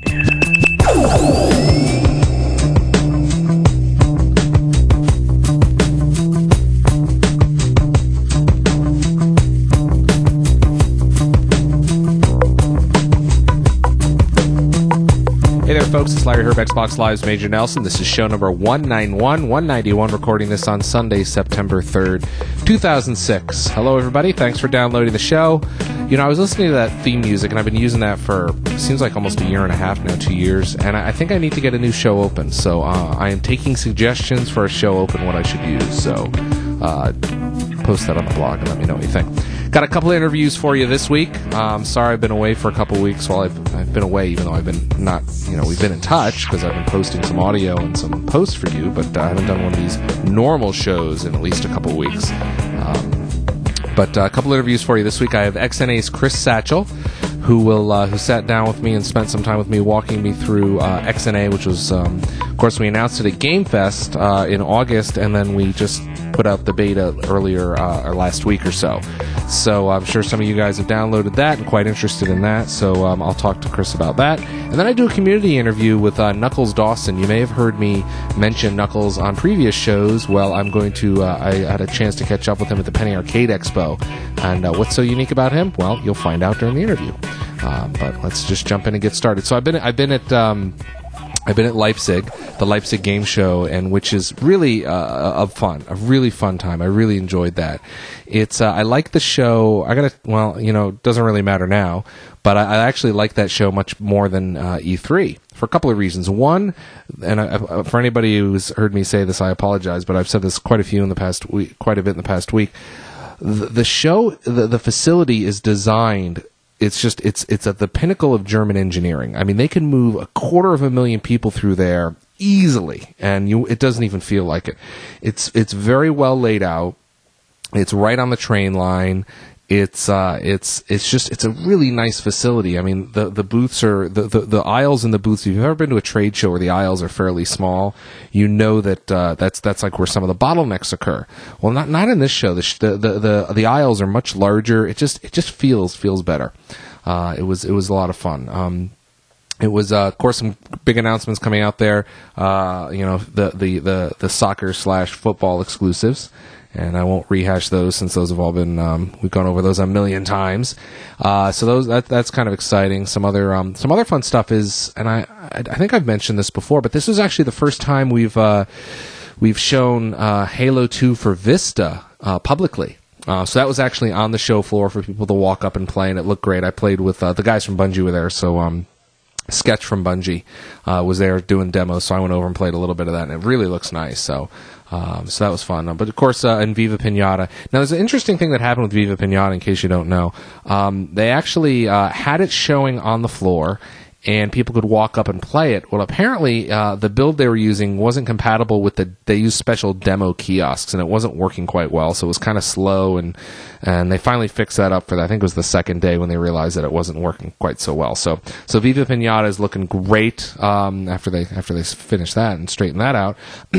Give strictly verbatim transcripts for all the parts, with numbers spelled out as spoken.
Hey there, folks. It's Larry Herb, Xbox Live's Major Nelson. This is show number one ninety-one, one ninety-one, recording this on Sunday, September third, two thousand six. Hello, everybody. Thanks for downloading the show. You know, I was listening to that theme music, and I've been using that for, seems like almost a year and a half now, two years, and I think I need to get a new show open. So uh, I am taking suggestions for a show open, what I should use. So uh, post that on the blog and let me know what you think. Got a couple of interviews for you this week. Um, sorry I've been away for a couple of weeks. Well, I've, I've been away, even though I've been not, you know, we've been in touch because I've been posting some audio and some posts for you, but uh, I haven't done one of these normal shows in at least a couple of weeks. Um, but uh, a couple of interviews for you this week. I have X N A's Chris Satchell, who will uh, who sat down with me and spent some time with me walking me through uh, X N A, which was, um, of course, we announced it at Game Fest uh, in August, and then we just put out the beta earlier uh, or last week or so. So I'm sure some of you guys have downloaded that and quite interested in that. So um, I'll talk to Chris about that. And then I do a community interview with uh, Knuckles Dawson. You may have heard me mention Knuckles on previous shows. Well, I'm going to, uh, I had a chance to catch up with him at the Penny Arcade Expo. And uh, what's so unique about him? Well, you'll find out during the interview. Uh, but let's just jump in and get started. So I've been, I've been at, um, I've been at Leipzig, the Leipzig Game Show, and which is really uh, a fun, a really fun time. I really enjoyed that. It's uh, I like the show. I gotta, well, you know, it doesn't really matter now, but I, I actually like that show much more than uh, E three for a couple of reasons. One, and I, for anybody who's heard me say this, I apologize, but I've said this quite a few in the past week, quite a bit in the past week. The, the show, the, the facility is designed. It's just it's it's at the pinnacle of German engineering. I mean, they can move a quarter of a million people through there easily, and you it doesn't even feel like it. It's it's very well laid out. It's right on the train line. It's uh it's it's just it's a really nice facility. I mean, the the booths are the, the, the aisles in the booths. If you've ever been to a trade show where the aisles are fairly small, you know that uh, that's that's like where some of the bottlenecks occur. Well, not not in this show. The the the the, the aisles are much larger. It just it just feels feels better. Uh, it was it was a lot of fun. Um, It was, uh, of course, some big announcements coming out there. Uh, you know, the the the, the soccer slash football exclusives, and I won't rehash those since those have all been um, we've gone over those a million times. Uh, so those that that's kind of exciting. Some other um, some other fun stuff is, and I I think I've mentioned this before, but this is actually the first time we've uh, we've shown uh, Halo two for Vista uh, publicly. Uh, so that was actually on the show floor for people to walk up and play, and it looked great. I played with uh, the guys from Bungie were there, so um. Sketch from Bungie uh, was there doing demos, so I went over and played a little bit of that, and it really looks nice. So, um, so that was fun. Uh, but of course, uh, in Viva Pinata. Now, there's an interesting thing that happened with Viva Pinata. In case you don't know, um, they actually uh, had it showing on the floor, and people could walk up and play it. Well, apparently, uh, the build they were using wasn't compatible with the. They used special demo kiosks, and it wasn't working quite well. So it was kind of slow, and and they finally fixed that up for that. I think it was the second day when they realized that it wasn't working quite so well. So so Viva Pinata is looking great um, after they after they finish that and straighten that out.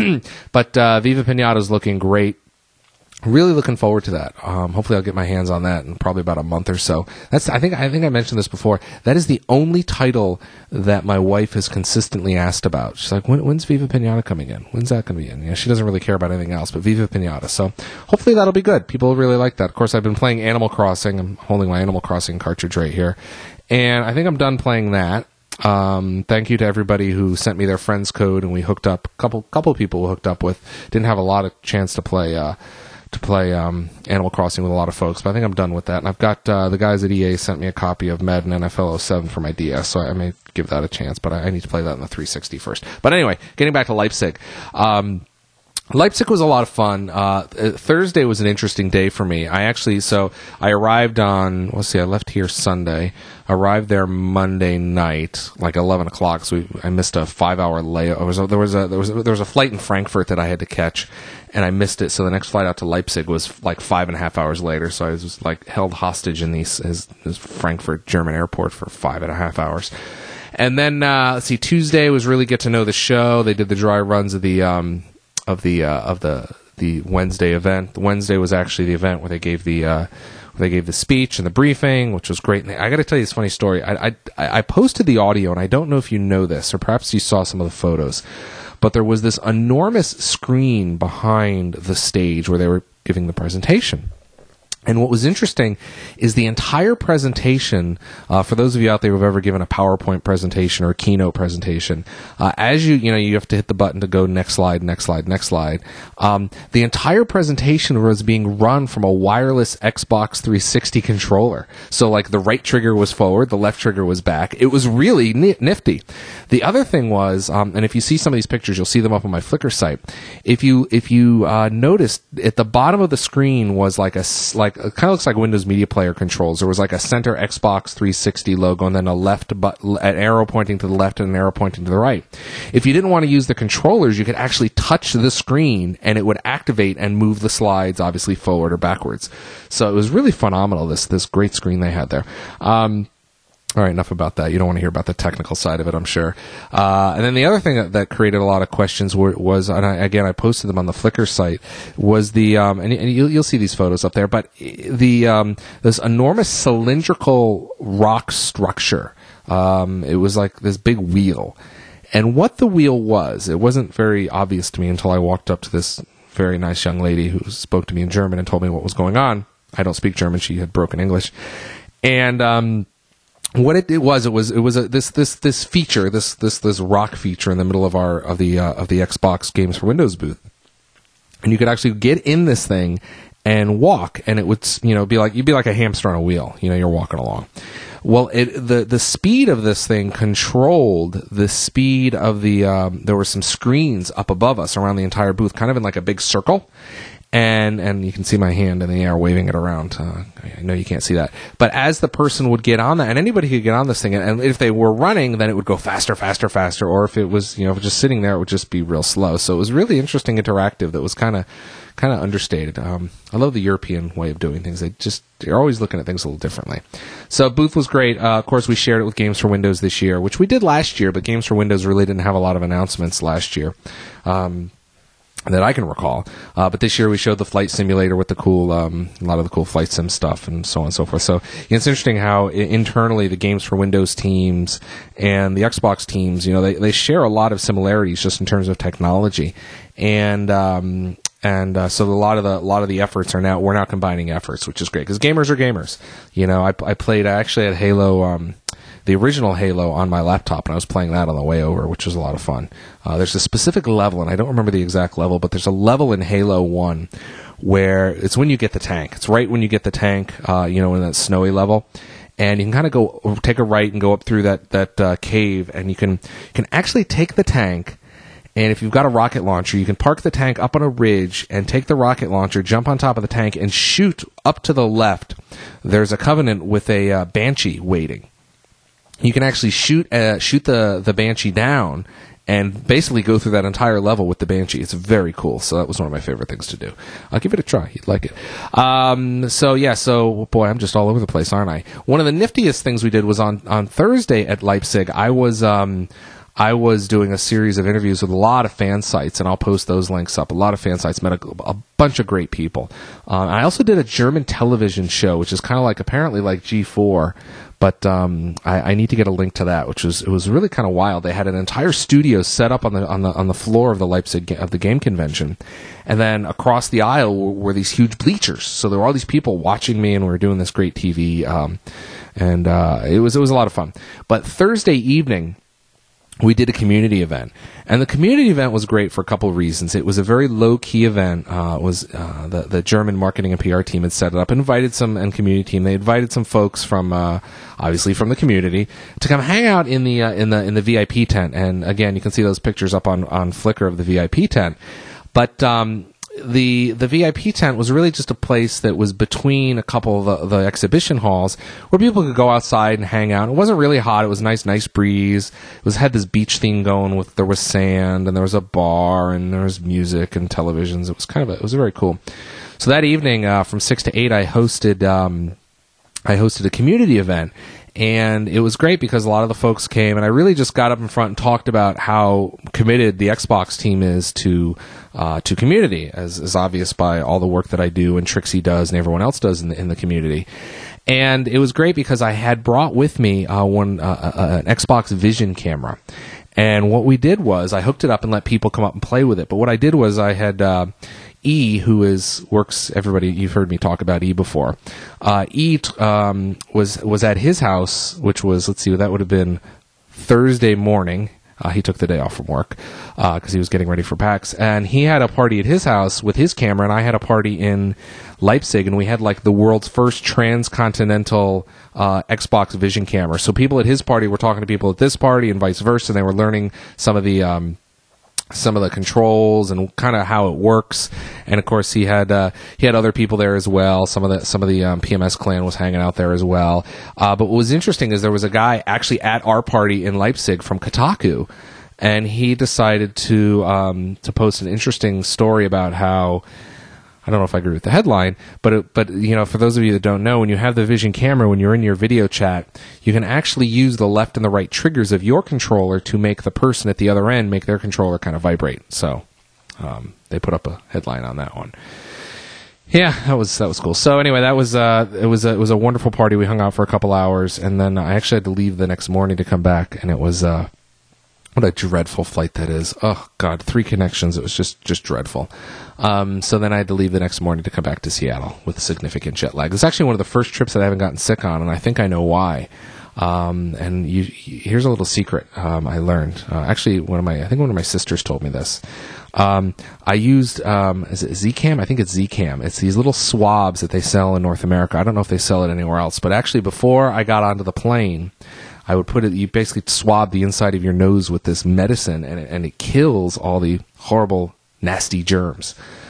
But uh, Viva Pinata is looking great. Really looking forward to that. Um, hopefully, I'll get my hands on that in probably about a month or so. That's I think I think I mentioned this before. That is the only title that my wife has consistently asked about. She's like, when, "When's Viva Pinata coming in? When's that going to be in?" You know, she doesn't really care about anything else, but Viva Pinata. So hopefully that'll be good. People really like that. Of course, I've been playing Animal Crossing. I'm holding my Animal Crossing cartridge right here, and I think I'm done playing that. Um, thank you to everybody who sent me their friends code, and we hooked up. A couple couple people we hooked up with. Didn't have a lot of chance to play. Uh, to play um, Animal Crossing with a lot of folks, but I think I'm done with that. And I've got uh, the guys at E A sent me a copy of Madden N F L oh seven for my D S, so I may give that a chance, but I, I need to play that in the three sixty first. But anyway, getting back to Leipzig. Um, Leipzig was a lot of fun. Uh, Thursday was an interesting day for me. I actually, so I arrived on, let's see, I left here Sunday, arrived there Monday night, like eleven o'clock, so we, I missed a five-hour layover. There was a, there was a, there was a, there was a flight in Frankfurt that I had to catch, and I missed it, so the next flight out to Leipzig was like five and a half hours later, so I was just like held hostage in these, his, his Frankfurt German airport for five and a half hours. And then, uh, let's see, Tuesday was really get to know the show. They did the dry runs of the, um, of the, uh, of the, the Wednesday event. The Wednesday was actually the event where they gave the, uh, They gave the speech and the briefing, which was great. And I got to tell you this funny story. I, I I posted the audio, and I don't know if you know this, or perhaps you saw some of the photos, but there was this enormous screen behind the stage where they were giving the presentation. And what was interesting is the entire presentation, uh, for those of you out there who've ever given a PowerPoint presentation or a keynote presentation, uh, as you, you know, you have to hit the button to go next slide, next slide, next slide. Um, the entire presentation was being run from a wireless Xbox three sixty controller. So like the right trigger was forward, the left trigger was back. It was really ni- nifty. The other thing was, um, and if you see some of these pictures, you'll see them up on my Flickr site. If you, if you, uh, noticed at the bottom of the screen was like a, like, it kind of looks like Windows Media Player controls. There was like a center Xbox three sixty logo and then a left but an arrow pointing to the left and an arrow pointing to the right. If you didn't want to use the controllers, you could actually touch the screen and it would activate and move the slides obviously forward or backwards. So it was really phenomenal, this this great screen they had there. Um, All right, enough about that. You don't want to hear about the technical side of it, I'm sure. Uh, and then the other thing that, that created a lot of questions were, was, and I, again, I posted them on the Flickr site, was the, um, and, and you'll, you'll see these photos up there, but the, um, this enormous cylindrical rock structure. Um, it was like this big wheel. And what the wheel was, it wasn't very obvious to me until I walked up to this very nice young lady who spoke to me in German and told me what was going on. I don't speak German. She had broken English. And, um, What it, it was, it was, it was a, this, this, this feature, this, this, this rock feature in the middle of our, of the, uh, of the Xbox Games for Windows booth. And you could actually get in this thing and walk, and it would, you know, be like, you'd be like a hamster on a wheel. You know, you're walking along. Well, it, the, the speed of this thing controlled the speed of the, um, there were some screens up above us around the entire booth, kind of in like a big circle. And and you can see my hand in the air waving it around. Uh, I know you can't see that. But as the person would get on that, and anybody could get on this thing, and if they were running, then it would go faster, faster, faster. Or if it was, you know, just sitting there, it would just be real slow. So it was really interesting, interactive. That was kind of kind of understated. Um, I love the European way of doing things. They just they're always looking at things a little differently. So booth was great. Uh, of course, we shared it with Games for Windows this year, which we did last year, but Games for Windows really didn't have a lot of announcements last year. Um, that I can recall. Uh, but this year we showed the flight simulator with the cool, um, a lot of the cool flight sim stuff and so on and so forth. So you know, it's interesting how I- internally the Games for Windows teams and the Xbox teams, you know, they, they share a lot of similarities just in terms of technology. And, um, and uh, so a lot of the a lot of the efforts are now we're now combining efforts, which is great because gamers are gamers. You know, I, I played I actually had Halo, um, the original Halo on my laptop, and I was playing that on the way over, which was a lot of fun. Uh, there's a specific level, and I don't remember the exact level, but there's a level in Halo one where it's when you get the tank. It's right when you get the tank, uh, you know, in that snowy level. And you can kind of go take a right and go up through that that uh, cave, and you can can actually take the tank. And if you've got a rocket launcher, you can park the tank up on a ridge and take the rocket launcher, jump on top of the tank, and shoot up to the left. There's a Covenant with a uh, Banshee waiting. You can actually shoot uh, shoot the, the Banshee down and basically go through that entire level with the Banshee. It's very cool. So that was one of my favorite things to do. I'll give it a try. You'd like it. Um, so, yeah, so, boy, I'm just all over the place, aren't I? One of the niftiest things we did was on, on Thursday at Leipzig, I was... Um, I was doing a series of interviews with a lot of fan sites, and I'll post those links up. A lot of fan sites, met a, a bunch of great people. Uh, I also did a German television show, which is kind of like, apparently like G four, but um, I, I need to get a link to that, which was, it was really kind of wild. They had an entire studio set up on the on the on the floor of the Leipzig of the game convention, and then across the aisle were, were these huge bleachers. So there were all these people watching me, and we were doing this great T V, um, and uh, it was it was a lot of fun. But Thursday evening, we did a community event, and the community event was great for a couple of reasons. It was a very low-key event. Uh, it was uh, the the German marketing and P R team had set it up, invited some, and community team. They invited some folks from, uh, obviously from the community, to come hang out in the uh, in the in the V I P tent. And again, you can see those pictures up on on Flickr of the V I P tent. But um, the the V I P tent was really just a place that was between a couple of the, the exhibition halls where people could go outside and hang out. It wasn't really hot. It was a nice, nice breeze. It was had this beach theme going with, there was sand and there was a bar and there was music and televisions. It was kind of a, it was very cool. So that evening, uh, from six to eight, I hosted, um, I hosted a community event. and it was great because a lot of the folks came, and I really just got up in front and talked about how committed the Xbox team is to uh, to community, as is obvious by all the work that I do and Trixie does and everyone else does in the, in the community. And it was great because I had brought with me uh, one uh, uh, an Xbox Vision camera. And what we did was I hooked it up and let people come up and play with it. But what I did was I had uh, E, who is works. Everybody, you've heard me talk about E before. Uh, E um, was was at his house, which was let's see, that would have been Thursday morning. Uh, he took the day off from work because uh, he was getting ready for PAX, and he had a party at his house with his camera, and I had a party in Leipzig, and we had like the world's first transcontinental uh, Xbox Vision camera. So people at his party were talking to people at this party, and vice versa. And they were learning some of the um, some of the controls and kind of how it works. And of course, he had uh, he had other people there as well. Some of the some of the um, P M S clan was hanging out there as well. Uh, but what was interesting is there was a guy actually at our party in Leipzig from Kotaku, and he decided to um, to post an interesting story about how. I don't know if I agree with the headline, but it, but you know, for those of you that don't know, when you have the Vision camera, when you're in your video chat, you can actually use the left and the right triggers of your controller to make the person at the other end make their controller kind of vibrate. So um, they put up a headline on that one. Yeah, that was that was cool. So anyway, that was uh, it was a, it was a wonderful party. We hung out for a couple hours, and then I actually had to leave the next morning to come back, and it was. Uh, What a dreadful flight that is. Oh, God, three connections. It was just, just dreadful. Um, so then I had to leave the next morning to come back to Seattle with significant jet lag. It's actually one of the first trips that I haven't gotten sick on, and I think I know why. Um, and you, here's a little secret um, I learned. Uh, actually, one of my, I think one of my sisters told me this. Um, I used, um, is it Zcam? I think it's Zcam. It's these little swabs that they sell in North America. I don't know if they sell it anywhere else, but actually before I got onto the plane, I would put it, you basically swab the inside of your nose with this medicine, and it, and it kills all the horrible, nasty germs.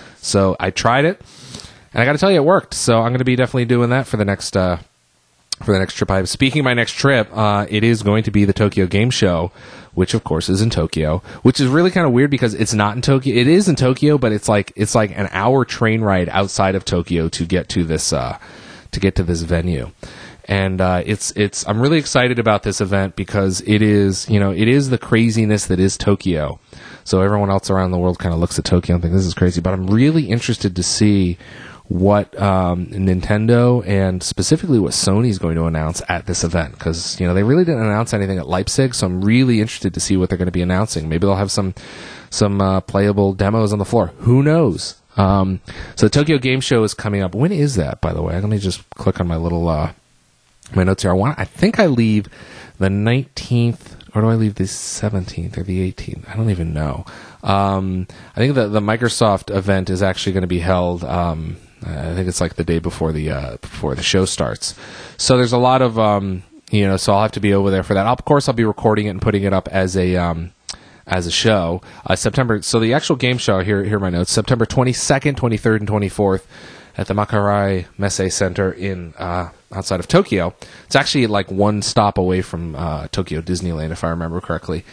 So I tried it, and I got to tell you, it worked. So I'm going to be definitely doing that for the next, uh, for the next trip. I have, speaking of my next trip, uh, it is going to be the Tokyo Game Show, which of course is in Tokyo, which is really kind of weird because it's not in Tokyo. It is in Tokyo, but it's like, it's like an hour train ride outside of Tokyo to get to this, uh, to get to this venue. And uh, it's it's I'm really excited about this event because it is, you know, it is the craziness that is Tokyo. So everyone else around the world kind of looks at Tokyo and thinks this is crazy. But I'm really interested to see what um, Nintendo and specifically what Sony's going to announce at this event, because you know they really didn't announce anything at Leipzig. So I'm really interested to see what they're going to be announcing. Maybe they'll have some some uh, playable demos on the floor. Who knows? Um, so the Tokyo Game Show is coming up. When is that, by the way? Let me just click on my little. Uh, My notes here. I want. I think I leave the nineteenth, or do I leave the seventeenth or the eighteenth? I don't even know. Um, I think the the Microsoft event is actually going to be held. Um, I think it's like the day before the uh, before the show starts. So there's a lot of um, you know. So I'll have to be over there for that. Of course, I'll be recording it and putting it up as a um, as a show. Uh, September. So the actual game show. Here, here are my notes. September twenty-second, twenty-third, and twenty-fourth. At the Makuhari Messe Center in uh, outside of Tokyo. It's actually like one stop away from uh, Tokyo Disneyland, if I remember correctly.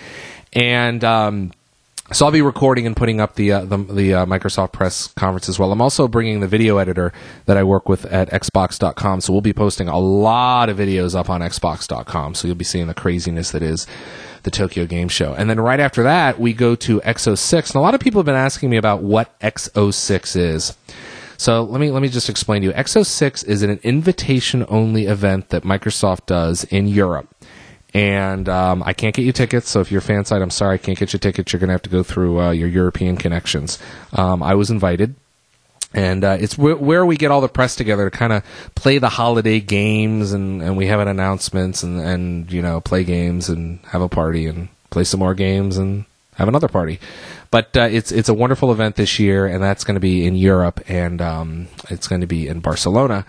And um, so I'll be recording and putting up the uh, the, the uh, Microsoft press conference as well. I'm also bringing the video editor that I work with at Xbox dot com, so we'll be posting a lot of videos up on Xbox dot com, so you'll be seeing the craziness that is the Tokyo Game Show. And then right after that, we go to X oh six. And a lot of people have been asking me about what X oh six is. So let me let me just explain to you. X oh six is an invitation-only event that Microsoft does in Europe. And um, I can't get you tickets, so if you're a fan site, I'm sorry, I can't get you tickets. You're going to have to go through uh, your European connections. Um, I was invited. And uh, it's w- where we get all the press together to kind of play the holiday games, and, and we have an announcements and, and, you know, play games and have a party and play some more games and have another party. But uh, it's it's a wonderful event this year, and that's going to be in Europe, and um, it's going to be in Barcelona.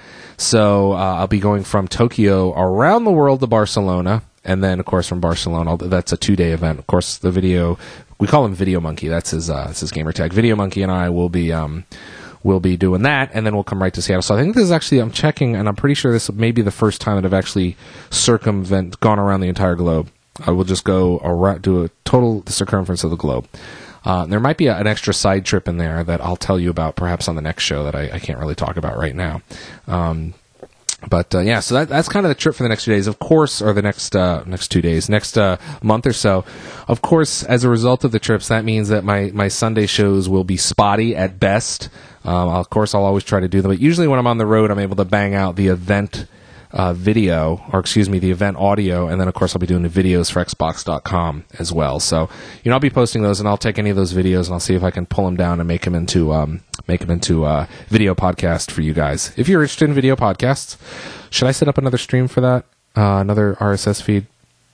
So uh, I'll be going from Tokyo around the world to Barcelona, and then, of course, from Barcelona. I'll, that's a two-day event. Of course, the video, we call him Video Monkey. That's his, uh, that's his gamer tag. Video Monkey and I will be... Um, We'll be doing that, and then we'll come right to Seattle. So I think this is actually, I'm checking, and I'm pretty sure this may be the first time that I've actually circumvent, gone around the entire globe. I will just go around, do a total circumference of the globe. Uh, there might be a, an extra side trip in there that I'll tell you about perhaps on the next show that I, I can't really talk about right now. Um, But uh, yeah, so that, that's kind of the trip for the next few days, of course, or the next uh, next two days, next uh, month or so. Of course, as a result of the trips, that means that my, my Sunday shows will be spotty at best. Um, of course, I'll always try to do them, but usually when I'm on the road, I'm able to bang out the event uh, video, or excuse me, the event audio, and then of course I'll be doing the videos for Xbox dot com as well. So, you know, I'll be posting those, and I'll take any of those videos and I'll see if I can pull them down and make them into um, make them into a video podcast for you guys. If you're interested in video podcasts, should I set up another stream for that? Uh, another R S S feed?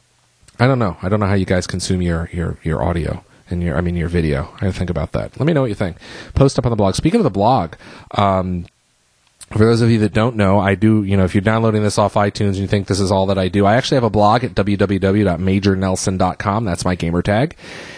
I don't know. I don't know how you guys consume your your your audio and your I mean your video. I gotta think about that. Let me know what you think. Post up on the blog. Speaking of the blog, um, for those of you that don't know, I do, you know, if you're downloading this off iTunes and you think this is all that I do, I actually have a blog at w w w dot major nelson dot com. That's my gamer tag.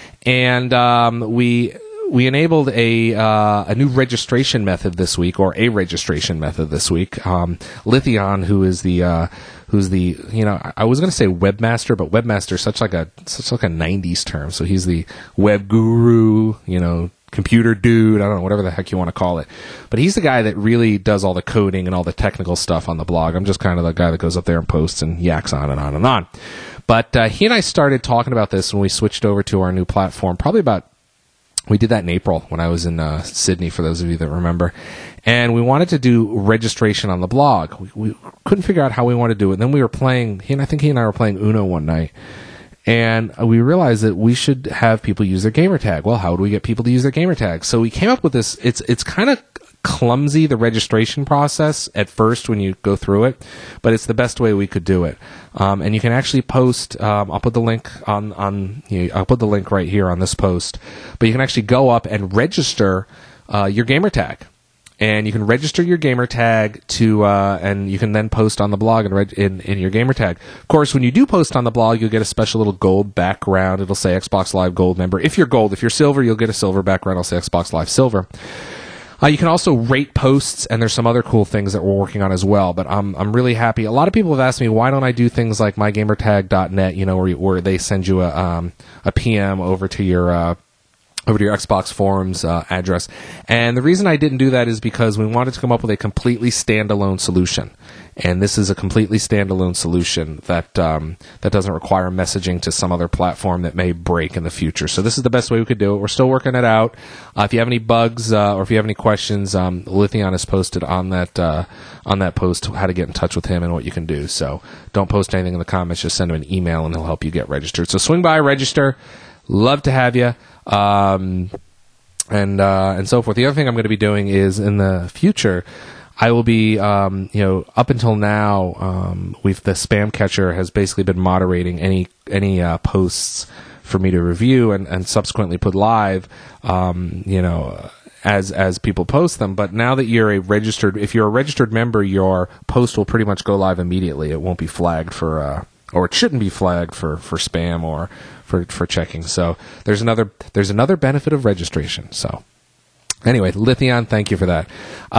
And um, we we enabled a uh, a new registration method this week, or a registration method this week. Um, Lithion, who is the uh, who's the you know I was going to say webmaster, but webmaster is such like a such like a nineties term. So he's the web guru, you know, computer dude, I don't know, whatever the heck you want to call it. But he's the guy that really does all the coding and all the technical stuff on the blog. I'm just kind of the guy that goes up there and posts and yaks on and on and on. But uh, he and I started talking about this when we switched over to our new platform, probably about, we did that in April when I was in uh, Sydney, for those of you that remember. And we wanted to do registration on the blog. We, we couldn't figure out how we wanted to do it. And then we were playing, he and I think he and I were playing Uno one night. And we realized that we should have people use their gamer tag. Well, how do we get people to use their gamer tag? So we came up with this. It's it's kind of clumsy, the registration process at first when you go through it, but it's the best way we could do it. Um, and you can actually post. Um, I'll put the link on on. You know, I'll put the link right here on this post. But you can actually go up and register uh, your gamer tag. And you can register your gamer tag to, uh, and you can then post on the blog and reg- in, in your gamer tag. Of course, when you do post on the blog, you'll get a special little gold background. It'll say Xbox Live Gold member. If you're gold, if you're silver, you'll get a silver background. It'll say Xbox Live Silver. Uh, you can also rate posts, and there's some other cool things that we're working on as well. But I'm I'm really happy. A lot of people have asked me, why don't I do things like my gamer tag dot net? You know, where you, where they send you a um, a P M over to your uh, over to your Xbox forums uh, address. And the reason I didn't do that is because we wanted to come up with a completely standalone solution. And this is a completely standalone solution that um, that doesn't require messaging to some other platform that may break in the future. So this is the best way we could do it. We're still working it out. Uh, if you have any bugs uh, or if you have any questions, um, Lithion has posted on that uh, on that post how to get in touch with him and what you can do. So don't post anything in the comments. Just send him an email and he'll help you get registered. So swing by, register. Love to have you. Um, and uh, and so forth. The other thing I'm going to be doing is in the future, I will be, um, you know, up until now, um, we've the spam catcher has basically been moderating any any uh, posts for me to review and, and subsequently put live, um, you know, as as people post them. But now that you're a registered, if you're a registered member, your post will pretty much go live immediately. It won't be flagged for, uh, or it shouldn't be flagged for, for spam or for for checking. So there's another there's another benefit of registration. So. Anyway, Lithion, thank you for that.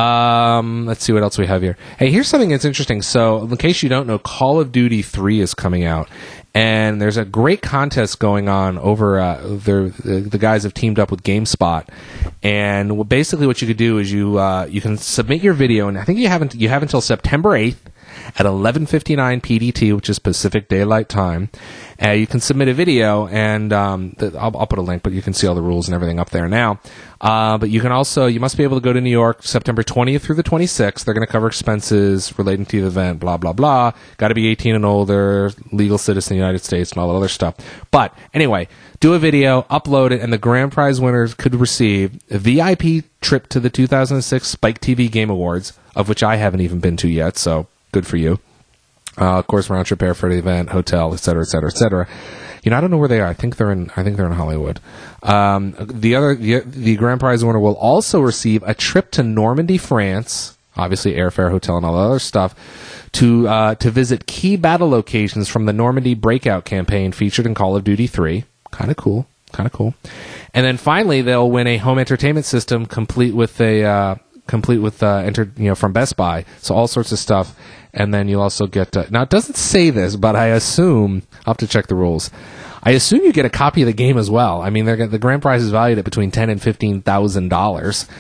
Um, let's see what else we have here. Hey, here's something that's interesting. So, in case you don't know, Call of Duty three is coming out, and there's a great contest going on over. Uh, the the guys have teamed up with GameSpot, and basically what you could do is you uh, you can submit your video, and I think you haven't you have until September eighth at eleven fifty-nine P D T, which is Pacific Daylight Time. Uh, you can submit a video, and um, the, I'll, I'll put a link, but you can see all the rules and everything up there now. Uh, but you can also, you must be able to go to New York September twentieth through the twenty-sixth. They're going to cover expenses relating to the event, blah, blah, blah. Got to be eighteen and older, legal citizen of the United States, and all that other stuff. But anyway, do a video, upload it, and the grand prize winners could receive a V I P trip to the two thousand six Spike T V Game Awards, of which I haven't even been to yet, so good for you. Uh, of course, round trip air for the event, hotel, et cetera, et cetera, et cetera. You know, I don't know where they are. I think they're in. I think they're in Hollywood. Um, the other, the, the grand prize winner will also receive a trip to Normandy, France. Obviously, airfare, hotel, and all the other stuff to uh, to visit key battle locations from the Normandy Breakout campaign featured in Call of Duty three. Kind of cool. Kind of cool. And then finally, they'll win a home entertainment system complete with a uh, complete with uh, enter, you know, from Best Buy. So all sorts of stuff. And then you'll also get... Uh, now, it doesn't say this, but I assume... I'll have to check the rules. I assume you get a copy of the game as well. I mean, the grand prize is valued at between ten thousand dollars and fifteen thousand dollars.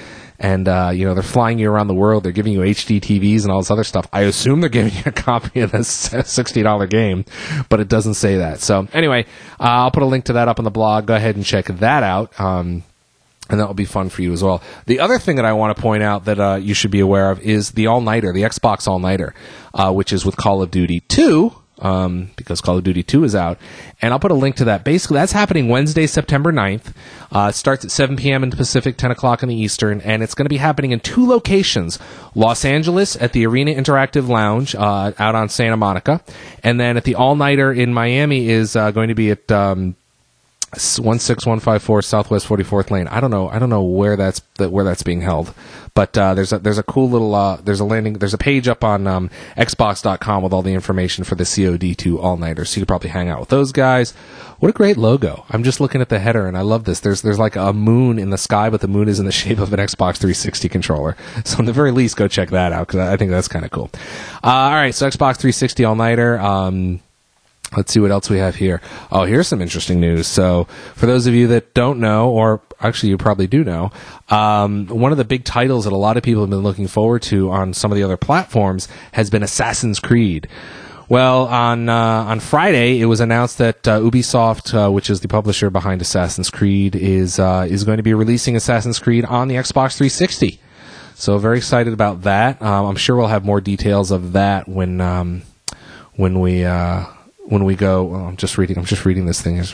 and uh, you know they're flying you around the world. They're giving you H D T Vs and all this other stuff. I assume they're giving you a copy of this sixty dollars game, but it doesn't say that. So anyway, uh, I'll put a link to that up on the blog. Go ahead and check that out. Um, And that will be fun for you as well. The other thing that I want to point out that uh, you should be aware of is the All-Nighter, the Xbox All-Nighter, uh, which is with Call of Duty two, um, because Call of Duty two is out. And I'll put a link to that. Basically, that's happening Wednesday, September ninth. Uh, it starts at seven p.m. in the Pacific, ten o'clock in the Eastern, and it's going to be happening in two locations. Los Angeles at the Arena Interactive Lounge uh, out on Santa Monica, and then at the All-Nighter in Miami is uh, going to be at... Um, one six one five four Southwest forty-fourth Lane. I don't know. I don't know where that's where that's being held, but uh, there's a there's a cool little uh, there's a landing there's a page up on um, Xbox dot com with all the information for the C O D two All Nighter. So you could probably hang out with those guys. What a great logo! I'm just looking at the header and I love this. There's there's like a moon in the sky, but the moon is in the shape of an Xbox three sixty controller. So at the very least, go check that out because I think that's kind of cool. Uh, all right, so Xbox three sixty All Nighter. Um, Let's see what else we have here. Oh, here's some interesting news. So, for those of you that don't know, or actually you probably do know, um, one of the big titles that a lot of people have been looking forward to on some of the other platforms has been Assassin's Creed. Well, on uh, on Friday, it was announced that uh, Ubisoft, uh, which is the publisher behind Assassin's Creed, is uh, is going to be releasing Assassin's Creed on the Xbox three sixty. So, very excited about that. Um, I'm sure we'll have more details of that when um, when we. Uh, When we go, well, I'm just reading. I'm just reading this thing.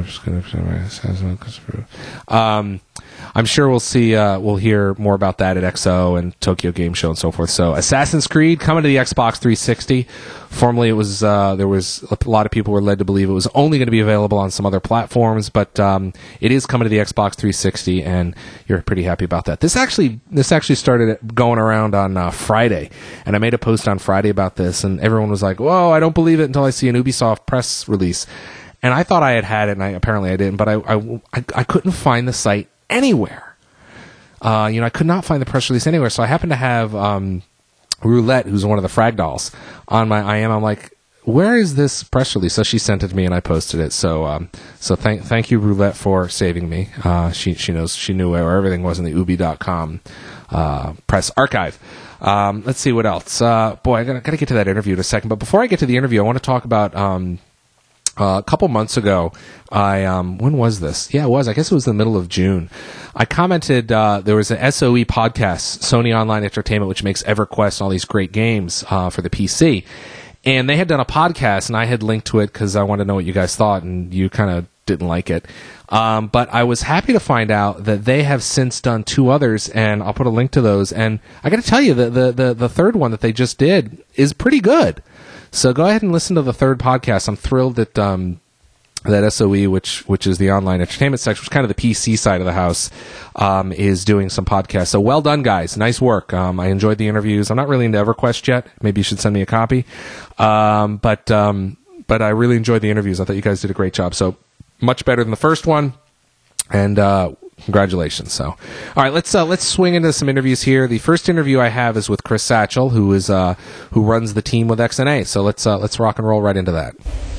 Um, I'm sure we'll see. Uh, we'll hear more about that at X O and Tokyo Game Show and so forth. So, Assassin's Creed coming to the Xbox three sixty. Formerly, it was uh, there was a lot of people were led to believe it was only going to be available on some other platforms, but um, it is coming to the Xbox three sixty, and you're pretty happy about that. This actually, this actually started going around on uh, Friday, and I made a post on Friday about this, and everyone was like, "Whoa, I don't believe it until I see an Ubisoft press release." And I thought I had had it, and I apparently I didn't, but I I, I, I couldn't find the site anywhere. Uh, you know, I could not find the press release anywhere, so I happened to have um, Roulette, who's one of the Frag Dolls, on my I M. I'm like, where is this press release? So she sent it to me, and I posted it. So, um, so thank thank you, Roulette, for saving me. Uh, she she knows she knew where everything was in the Ubi dot com uh, press archive. Um, let's see what else. Uh, boy, I gotta, gotta get to that interview in a second. But before I get to the interview, I want to talk about. Um, Uh, a couple months ago, I um, when was this? Yeah, it was. I guess it was the middle of June. I commented uh, there was an S O E podcast, Sony Online Entertainment, which makes EverQuest and all these great games uh, for the P C, and they had done a podcast, and I had linked to it because I wanted to know what you guys thought, and you kind of didn't like it. Um, but I was happy to find out that they have since done two others, and I'll put a link to those. And I got to tell you, the, the the the third one that they just did is pretty good. So go ahead and listen to the third podcast. I'm thrilled that um, that S O E, which which is the online entertainment section, which is kind of the P C side of the house, um, is doing some podcasts. So well done, guys. Nice work. Um, I enjoyed the interviews. I'm not really into EverQuest yet. Maybe you should send me a copy. Um, but um, but I really enjoyed the interviews. I thought you guys did a great job. So much better than the first one. And uh, congratulations. So, all right, let's uh, let's swing into some interviews here. The first interview I have is with Chris Satchell, who is uh, who runs the team with X N A. So let's uh, let's rock and roll right into that.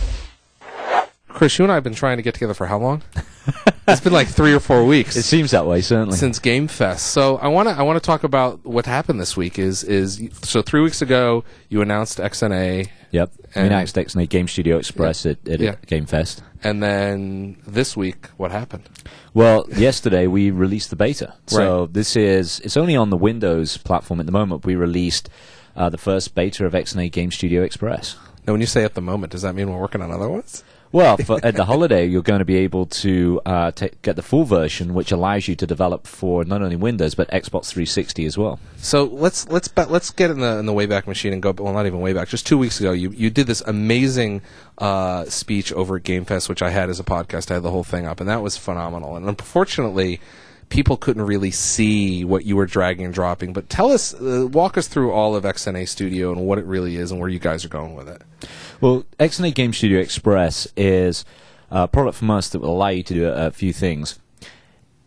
Chris, you and I have been trying to get together for how long? It's been like three or four weeks. It seems that way, certainly, since Game Fest. So I want to I want to talk about what happened this week. Is is so three weeks ago you announced X N A. Yep, we announced X N A Game Studio Express yeah. at, at yeah. Game Fest. And then this week, what happened? Well, yesterday we released the beta. So right. this is, it's only on the Windows platform at the moment. We released uh, the first beta of X N A Game Studio Express. Now, when you say at the moment, does that mean we're working on other ones? Well, for, at the holiday, you're going to be able to uh, t- get the full version, which allows you to develop for not only Windows but Xbox three sixty as well. So let's let's let's get in the in the Wayback Machine and go. Well, not even Wayback. Just two weeks ago, you you did this amazing uh, speech over at Game Fest, which I had as a podcast. I had the whole thing up, and that was phenomenal. And unfortunately, people couldn't really see what you were dragging and dropping. But tell us, uh, walk us through all of X N A Studio and what it really is and where you guys are going with it. Well, X N A Game Studio Express is a product from us that will allow you to do a, a few things. It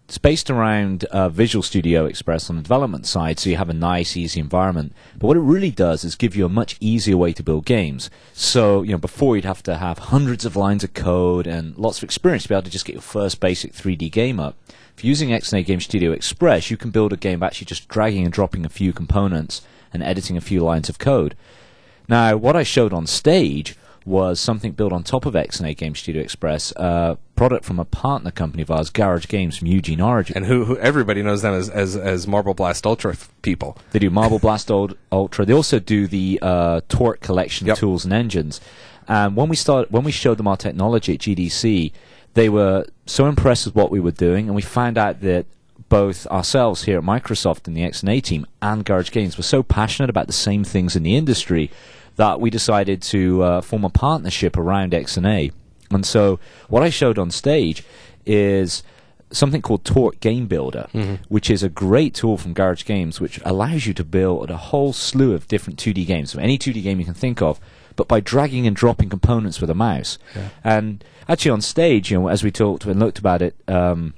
it's based around uh, Visual Studio Express on the development side, so you have a nice, easy environment. But what it really does is give you a much easier way to build games. So, you know, before you'd have to have hundreds of lines of code and lots of experience to be able to just get your first basic three D game up. If you're using X N A Game Studio Express, you can build a game by actually just dragging and dropping a few components and editing a few lines of code. Now, what I showed on stage was something built on top of X N A Game Studio Express, a product from a partner company of ours, Garage Games from Eugene, Oregon. And who, who everybody knows them as, as, as Marble Blast Ultra f- people. They do Marble Blast Ultra. They also do the uh, Torque collection Yep. of tools and engines. And when we start, when we showed them our technology at G D C, they were so impressed with what we were doing, and we found out that both ourselves here at Microsoft and the X N A team and Garage Games were so passionate about the same things in the industry that we decided to uh, form a partnership around X N A. And so what I showed on stage is something called Torque Game Builder, mm-hmm. which is a great tool from Garage Games, which allows you to build a whole slew of different two D games, so any two D game you can think of, but by dragging and dropping components with a mouse. Yeah. And actually on stage, you know, as we talked and looked about it, um,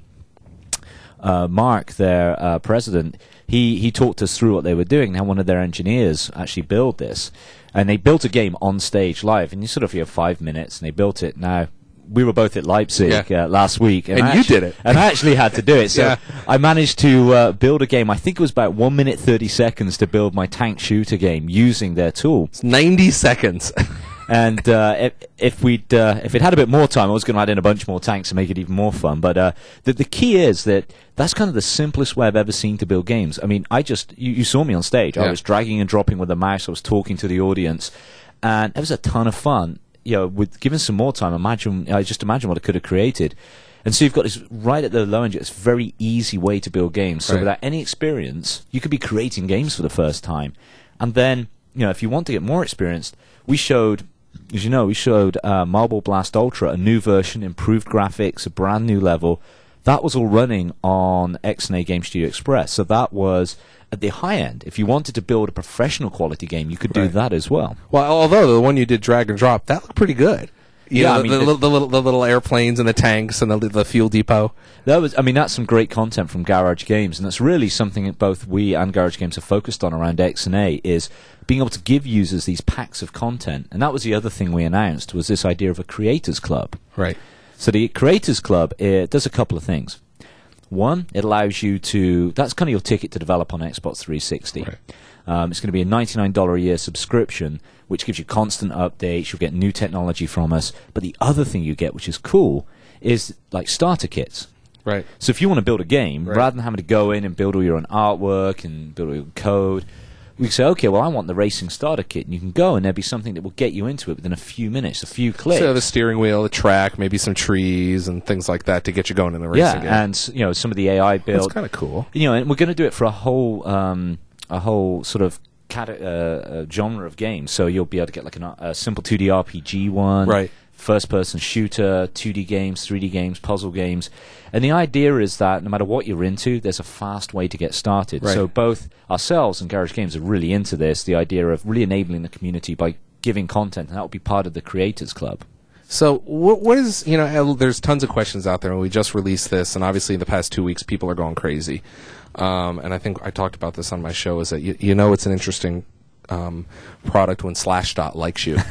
uh, Mark, their uh, president, he, he talked us through what they were doing, how one of their engineers actually built this. And they built a game on stage live, and you sort of you have five minutes, and they built it. Now, we were both at Leipzig yeah. uh, last week, and, and I you actually, did it, and I actually had to do it. So yeah. I managed to uh, build a game. I think it was about one minute thirty seconds to build my tank shooter game using their tool. It's ninety seconds. And uh, if, if we'd uh, if it had a bit more time, I was going to add in a bunch more tanks to make it even more fun. But uh, the the key is that that's kind of the simplest way I've ever seen to build games. I mean, I just you, you saw me on stage. Yeah. I was dragging and dropping with a mouse. I was talking to the audience, and it was a ton of fun. You know, with given some more time, imagine I just imagine what I could have created. And so you've got this right at the low end. It's a very easy way to build games. So right. without any experience, you could be creating games for the first time. And then, you know, if you want to get more experienced, we showed. As you know, we showed uh, Marble Blast Ultra, a new version, improved graphics, a brand new level. That was all running on X N A Game Studio Express. So that was at the high end. If you wanted to build a professional quality game, you could do right. that as well. Well, although the one you did drag and drop, that looked pretty good. You yeah, know, I the, mean, the, it, the, little, the little airplanes and the tanks and the, the fuel depot. That was, I mean, that's some great content from Garage Games, and that's really something that both we and Garage Games have focused on around X N A, is being able to give users these packs of content. And that was the other thing we announced, was this idea of a Creators Club. Right. So the Creators Club, it does a couple of things. One, it allows you to, that's kind of your ticket to develop on Xbox three sixty. Right. Um, it's going to be a ninety-nine dollars a year subscription, which gives you constant updates. You'll get new technology from us. But the other thing you get, which is cool, is like starter kits. Right. So if you want to build a game, right. rather than having to go in and build all your own artwork and build all your code, we can say, okay, well, I want the racing starter kit. And you can go, and there'll be something that will get you into it within a few minutes, a few clicks. So the steering wheel, the track, maybe some trees and things like that to get you going in the racing yeah, game. and you know, some of the A I build. That's kind of cool. You know, and we're going to do it for a whole, um, a whole sort of cat- uh, uh, genre of games. So you'll be able to get like an, a simple two D R P G one, right. first-person shooter, two D games, three D games, puzzle games. And the idea is that no matter what you're into, there's a fast way to get started. Right. So both ourselves and Garage Games are really into this, the idea of really enabling the community by giving content, and that will be part of the Creators Club. So what, what is, you know, there's tons of questions out there, and we just released this, and obviously in the past two weeks people are going crazy. Um, and I think I talked about this on my show, is that you, you know it's an interesting Um, product when Slashdot likes you.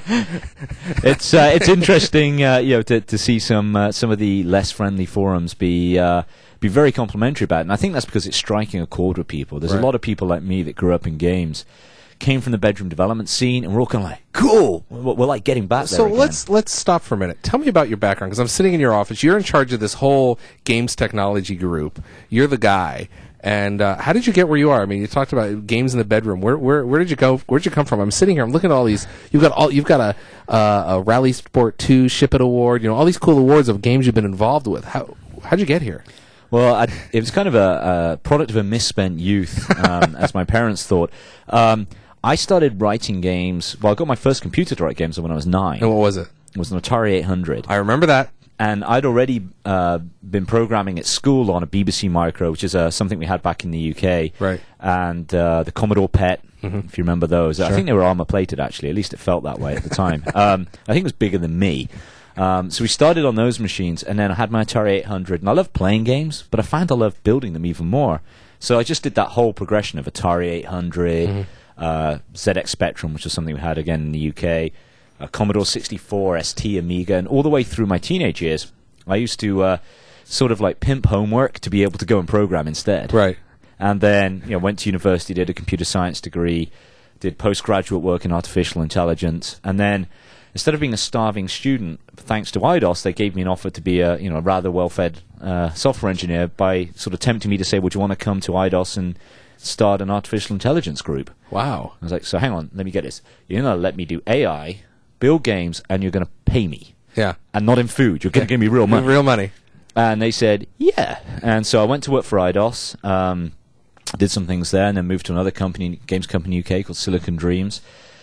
it's uh, it's interesting, uh, you know, to to see some uh, some of the less friendly forums be uh, be very complimentary about it, and I think that's because it's striking a chord with people. There's right. a lot of people like me that grew up in games, came from the bedroom development scene, and we're all kind of like, cool. We're, we're like getting back there. So again. let's let's stop for a minute. Tell me about your background, because I'm sitting in your office. You're in charge of this whole games technology group. You're the guy. And uh, how did you get where you are? I mean, you talked about games in the bedroom. Where where where did you go? Where did you come from? I'm sitting here. I'm looking at all these. You've got all. You've got a uh, a Rally Sport two Ship It Award. You know, all these cool awards of games you've been involved with. How how'd you get here? Well, I, it was kind of a, a product of a misspent youth, um, as my parents thought. Um, I started writing games. Well, I got my first computer to write games when I was nine. And what was it? It was an Atari eight hundred. I remember that. And I'd already uh, been programming at school on a B B C Micro, which is uh, something we had back in the U K. Right. And uh, the Commodore P E T, mm-hmm. if you remember those. Sure. I think they were armor-plated, actually. At least it felt that way at the time. um, I think it was bigger than me. Um, so we started on those machines, and then I had my Atari eight hundred, and I loved playing games, but I found I loved building them even more. So I just did that whole progression of Atari eight hundred, mm-hmm. uh, Z X Spectrum, which was something we had again in the U K, uh, Commodore sixty-four, S T, Amiga, and all the way through my teenage years, I used to uh, sort of like pimp homework to be able to go and program instead. Right. And then, you know, went to university, did a computer science degree, did postgraduate work in artificial intelligence, and then instead of being a starving student, thanks to I D O S, they gave me an offer to be a you know a rather well-fed uh, software engineer by sort of tempting me to say, would you want to come to I D O S and start an artificial intelligence group? Wow. I was like, so hang on, let me get this. You're going to let me do A I, build games, and you're going to pay me. Yeah. And not in food. You're going to give me real money. Real money. And they said, yeah. And so I went to work for I D O S, um, did some things there, and then moved to another company, games company U K called Silicon Dreams.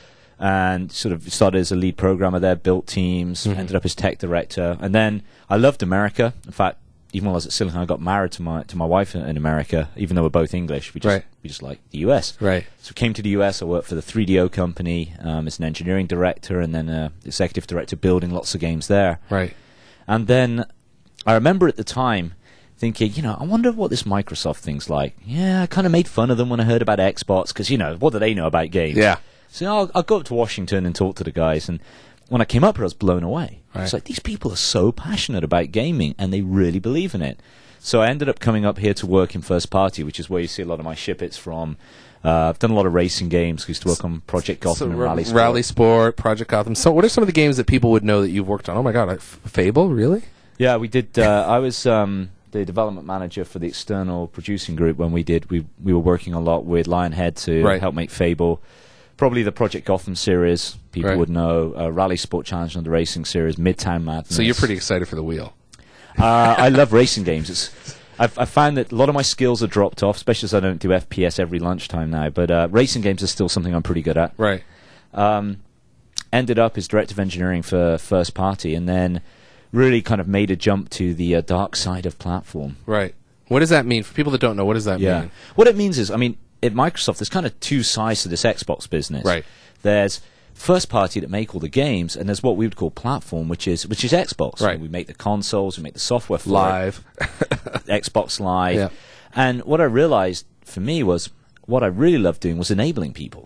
And sort of started as a lead programmer there, built teams, mm-hmm. ended up as tech director. And then I loved America. In fact, even while I was at Silicon, I got married to my to my wife in America, even though we're both English. We just, right. we just liked the U S. Right. So we came to the U S. I worked for the three D O company um, as an engineering director and then uh, executive director, building lots of games there. Right. And then I remember at the time thinking, you know, I wonder what this Microsoft thing's like. Yeah, I kind of made fun of them when I heard about Xbox because, you know, what do they know about games? Yeah. So I'll, I'll go up to Washington and talk to the guys. And when I came up here, I was blown away. Right. It's like, these people are so passionate about gaming, and they really believe in it. So I ended up coming up here to work in First Party, which is where you see a lot of my ship-its from. Uh, I've done a lot of racing games. I used to work on Project Gotham so, and r- Rally Sport. Rally Sport, Project Gotham. So what are some of the games that people would know that you've worked on? Oh, my God. F- Fable? Really? Yeah, we did. Uh, I was um, the development manager for the external producing group when we did. We we were working a lot with Lionhead to right. help make Fable. Probably the Project Gotham series, people right. would know. Uh, Rally Sport Challenge on the racing series, Midtown Madness. So you're pretty excited for the wheel. uh, I love racing games. It's, I've, I've found that a lot of my skills have dropped off, especially as I don't do F P S every lunchtime now. But uh, racing games are still something I'm pretty good at. Right. Um, ended up as director of engineering for First Party, and then really kind of made a jump to the uh, dark side of platform. Right. What does that mean? For people that don't know, what does that yeah. mean? What it means is, I mean, at Microsoft, there's kind of two sides to this Xbox business. Right. There's first party that make all the games, and there's what we would call platform, which is which is Xbox. Right. We make the consoles, we make the software for Live. it. Xbox Live. Yeah. And what I realized for me was what I really loved doing was enabling people.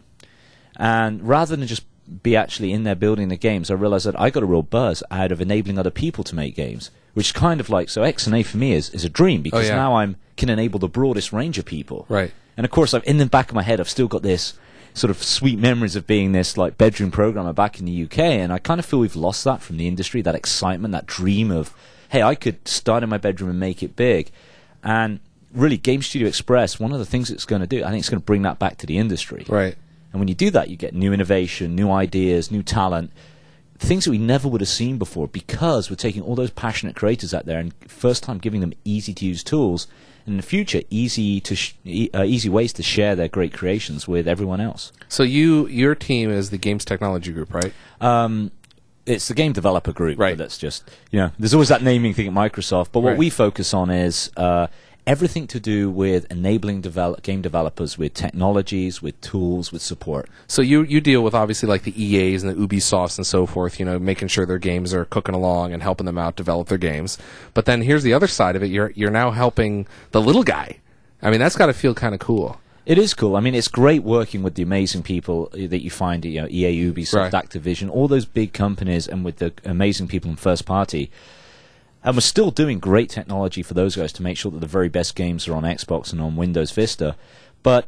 And rather than just be actually in there building the games, I realized that I got a real buzz out of enabling other people to make games, which kind of like, so X N A for me is, is a dream because oh, yeah. now I can enable the broadest range of people. Right. And of course, I've, in the back of my head, I've still got this sort of sweet memories of being this like bedroom programmer back in the U K, and I kind of feel we've lost that from the industry, that excitement, that dream of, hey, I could start in my bedroom and make it big. And really, Game Studio Express, one of the things it's going to do, I think it's going to bring that back to the industry. Right. And when you do that, you get new innovation, new ideas, new talent, things that we never would have seen before because we're taking all those passionate creators out there and first time giving them easy-to-use tools, and in the future, easy to sh- e- uh, easy ways to share their great creations with everyone else. So you, your team is the Games Technology Group, right? Um, it's the game developer group. Right. But that's just, you know, there's always that naming thing at Microsoft. But what right. we focus on is uh, everything to do with enabling develop- game developers with technologies, with tools, with support. So you you deal with obviously like the E As and the Ubisofts and so forth, you know, making sure their games are cooking along and helping them out develop their games. But then here's the other side of it. You're you're now helping the little guy. I mean, that's got to feel kind of cool. It is cool. I mean, it's great working with the amazing people that you find, you know, E A, Ubisoft, Right. Activision, all those big companies, and with the amazing people in first party. And we're still doing great technology for those guys to make sure that the very best games are on Xbox and on Windows Vista. But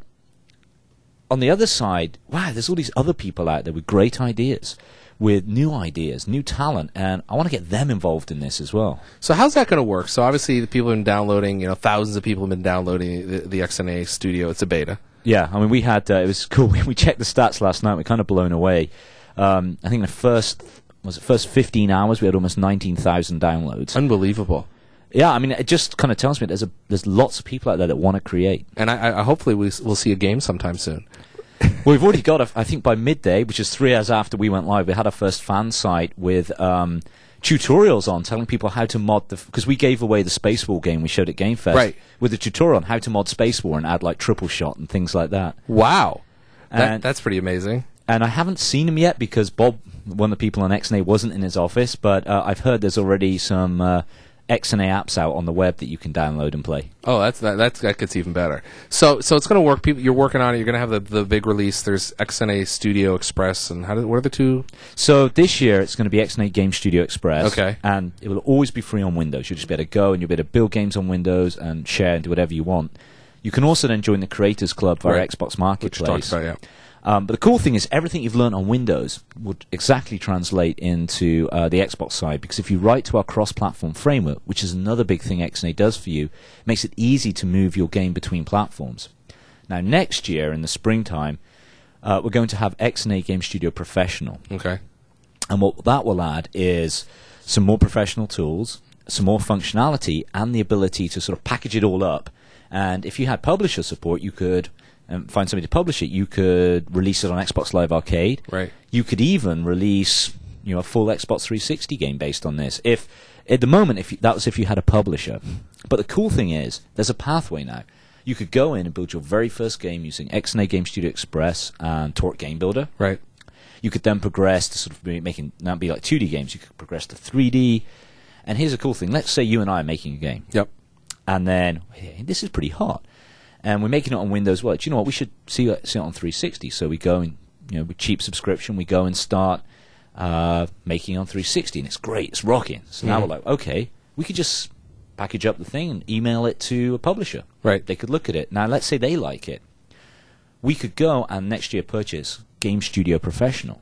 on the other side, wow, there's all these other people out there with great ideas, with new ideas, new talent, and I want to get them involved in this as well. So how's that going to work? So obviously the people have been downloading, you know, thousands of people have been downloading the, the X N A Studio. It's a beta. Yeah, I mean, we had, uh, it was cool. We checked the stats last night. We're kind of blown away. Um, I think the first, was it first fifteen hours, we had almost nineteen thousand downloads. Unbelievable. Yeah, I mean, it just kind of tells me there's a, there's lots of people out there that want to create. And I, I hopefully we, we'll see a game sometime soon. Well, we've already got, a, I think by midday, which is three hours after we went live, we had our first fan site with um, tutorials on telling people how to mod the, because we gave away the Space War game we showed at Game Fest, right, with a tutorial on how to mod Space War and add like triple shot and things like that. Wow. And, that, that's pretty amazing. And I haven't seen them yet because Bob one of the people on X N A wasn't in his office, but uh, I've heard there's already some uh, X N A apps out on the web that you can download and play. Oh, that's that. That's, that gets even better. So, so it's going to work. People, you're working on it. You're going to have the, the big release. There's X N A Studio Express, and how do, what are the two? So this year it's going to be X N A Game Studio Express. Okay. And it will always be free on Windows. You'll just be able to go and you'll be able to build games on Windows and share and do whatever you want. You can also then join the Creators Club via Right. Xbox Which Marketplace. you talked about, yeah. Um, but the cool thing is everything you've learned on Windows would exactly translate into uh, the Xbox side, because if you write to our cross-platform framework, which is another big thing X N A does for you, it makes it easy to move your game between platforms. Now, next year in the springtime, uh, we're going to have X N A Game Studio Professional. Okay. And what that will add is some more professional tools, some more functionality, and the ability to sort of package it all up. And if you had publisher support, you could um, find somebody to publish it. You could release it on Xbox Live Arcade. Right. You could even release, you know, a full Xbox three sixty game based on this. If at the moment, if you, that was if you had a publisher. But the cool thing is, there's a pathway now. You could go in and build your very first game using X N A Game Studio Express and Torque Game Builder. Right. You could then progress to sort of be making not be like two D games. You could progress to three D. And here's a cool thing. Let's say you and I are making a game. Yep. And then, hey, this is pretty hot. And we're making it on Windows. Well, do you know what? We should see it, see it on three sixty. So we go and, you know, with cheap subscription, we go and start uh, making it on three sixty. And it's great. It's rocking. So Mm-hmm. now we're like, okay, we could just package up the thing and email it to a publisher. Right. They could look at it. Now, let's say they like it. We could go and next year purchase Game Studio Professional.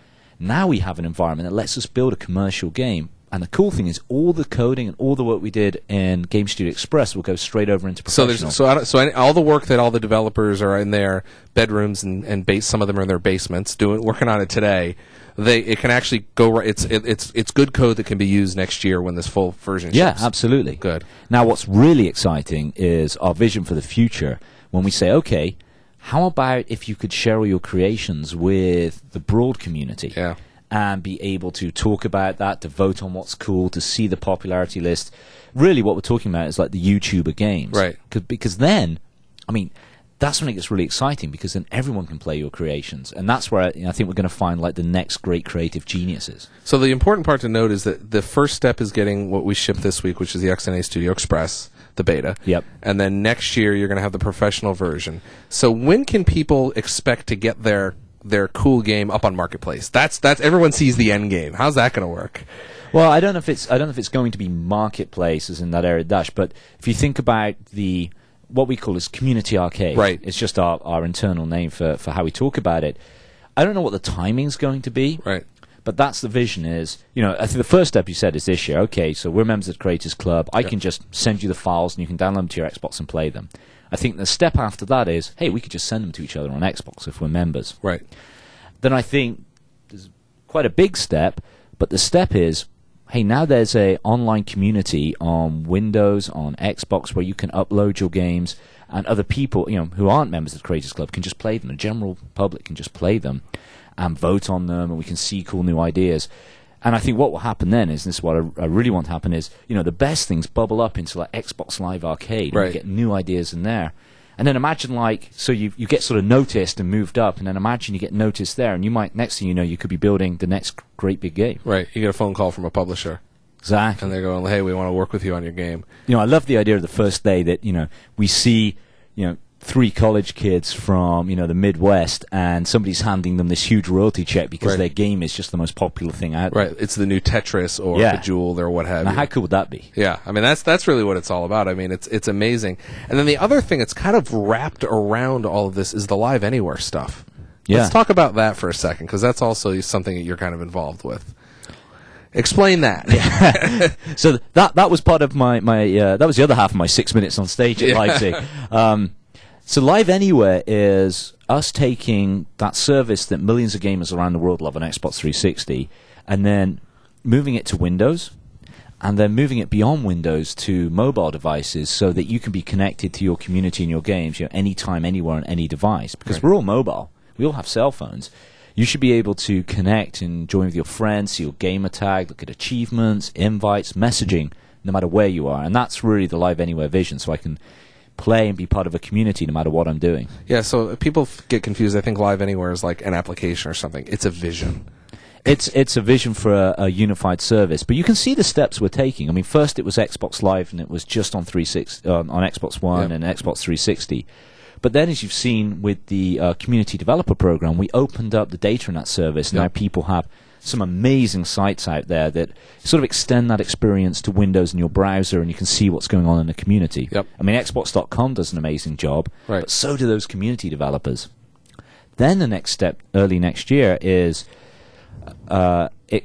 Now we have an environment that lets us build a commercial game. And the cool thing is, all the coding and all the work we did in Game Studio Express will go straight over into So Professional. there's so I don't, so any, all the work that all the developers are in their bedrooms and and base, some of them are in their basements doing working on it today. They it can actually go right. It's it, it's it's good code that can be used next year when this full version Yeah, ships. absolutely. Good. Now, what's really exciting is our vision for the future when we say, okay, how about if you could share all your creations with the broad community? Yeah. And be able to talk about that, to vote on what's cool, to see the popularity list. Really, what we're talking about is like the YouTuber games. Right. Cause, because then, I mean, that's when it gets really exciting, because then everyone can play your creations. And that's where I, you know, I think we're going to find like the next great creative geniuses. So the important part to note is that the first step is getting what we shipped this week, which is the X N A Studio Express, the beta. Yep. And then next year you're going to have the professional version. So when can people expect to get their their cool game up on Marketplace? That's that's everyone sees the end game. How's that going to work? Well, I don't know if it's I don't know if it's going to be marketplaces in that area dash, but if you think about the what we call as community arcade, Right. It's just our, our internal name for, for how we talk about it. I don't know what the timing's going to be, Right. but that's the vision. Is you know I think the first step you said is this year. Okay, so we're members of the Creators Club. I Yeah. can just send you the files and you can download them to your Xbox and play them. I think the step after that is, hey, we could just send them to each other on Xbox if we're members. Right. Then I think there's quite a big step, but the step is, hey, now there's a online community on Windows, on Xbox, where you can upload your games, and other people, you know, who aren't members of the Creators Club can just play them. The general public can just play them and vote on them, and we can see cool new ideas. And I think what will happen then is, and this is what I, I really want to happen is, you know, the best things bubble up into like Xbox Live Arcade, Right. and you get new ideas in there. And then imagine like, so you you get sort of noticed and moved up, and then imagine you get noticed there, and you might, next thing you know, you could be building the next great big game. Right. You get a phone call from a publisher, Exactly. and they're going, "Hey, we want to work with you on your game." You know, I love the idea of the first day that, you know, we see, you know, three college kids from, you know, the Midwest, and somebody's handing them this huge royalty check because Right. their game is just the most popular thing out there. Right. It's the new Tetris or Yeah. Bejeweled or what have Now, you. how cool would that be? Yeah, I mean that's that's really what it's all about. I mean it's it's amazing. And then the other thing that's kind of wrapped around all of this is the Live Anywhere stuff. Yeah. Let's talk about that for a second, because that's also something that you're kind of involved with. Explain that. So th- that that was part of my my uh, that was the other half of my six minutes on stage at Yeah. Leipzig. Um, so Live Anywhere is us taking that service that millions of gamers around the world love on Xbox three sixty, and then moving it to Windows, and then moving it beyond Windows to mobile devices, so that you can be connected to your community and your games, you know, anytime, anywhere, on any device. Because Right. we're all mobile, we all have cell phones. You should be able to connect and join with your friends, see your gamer tag, look at achievements, invites, messaging, no matter where you are. And that's really the Live Anywhere vision, so I can play and be part of a community no matter what I'm doing. Yeah, so people f- get confused. I think Live Anywhere is like an application or something. It's a vision. it's it's a vision for a, a unified service, but you can see the steps we're taking. I mean, first it was Xbox Live, and it was just on three sixty um, on Xbox One Yep. and Xbox three sixty. But then, as you've seen with the uh, community developer program, we opened up the data in that service. Yep. Now people have some amazing sites out there that sort of extend that experience to Windows in your browser, and you can see what's going on in the community. Yep. I mean, Xbox dot com does an amazing job, Right. but so do those community developers. Then the next step, early next year, is uh, it,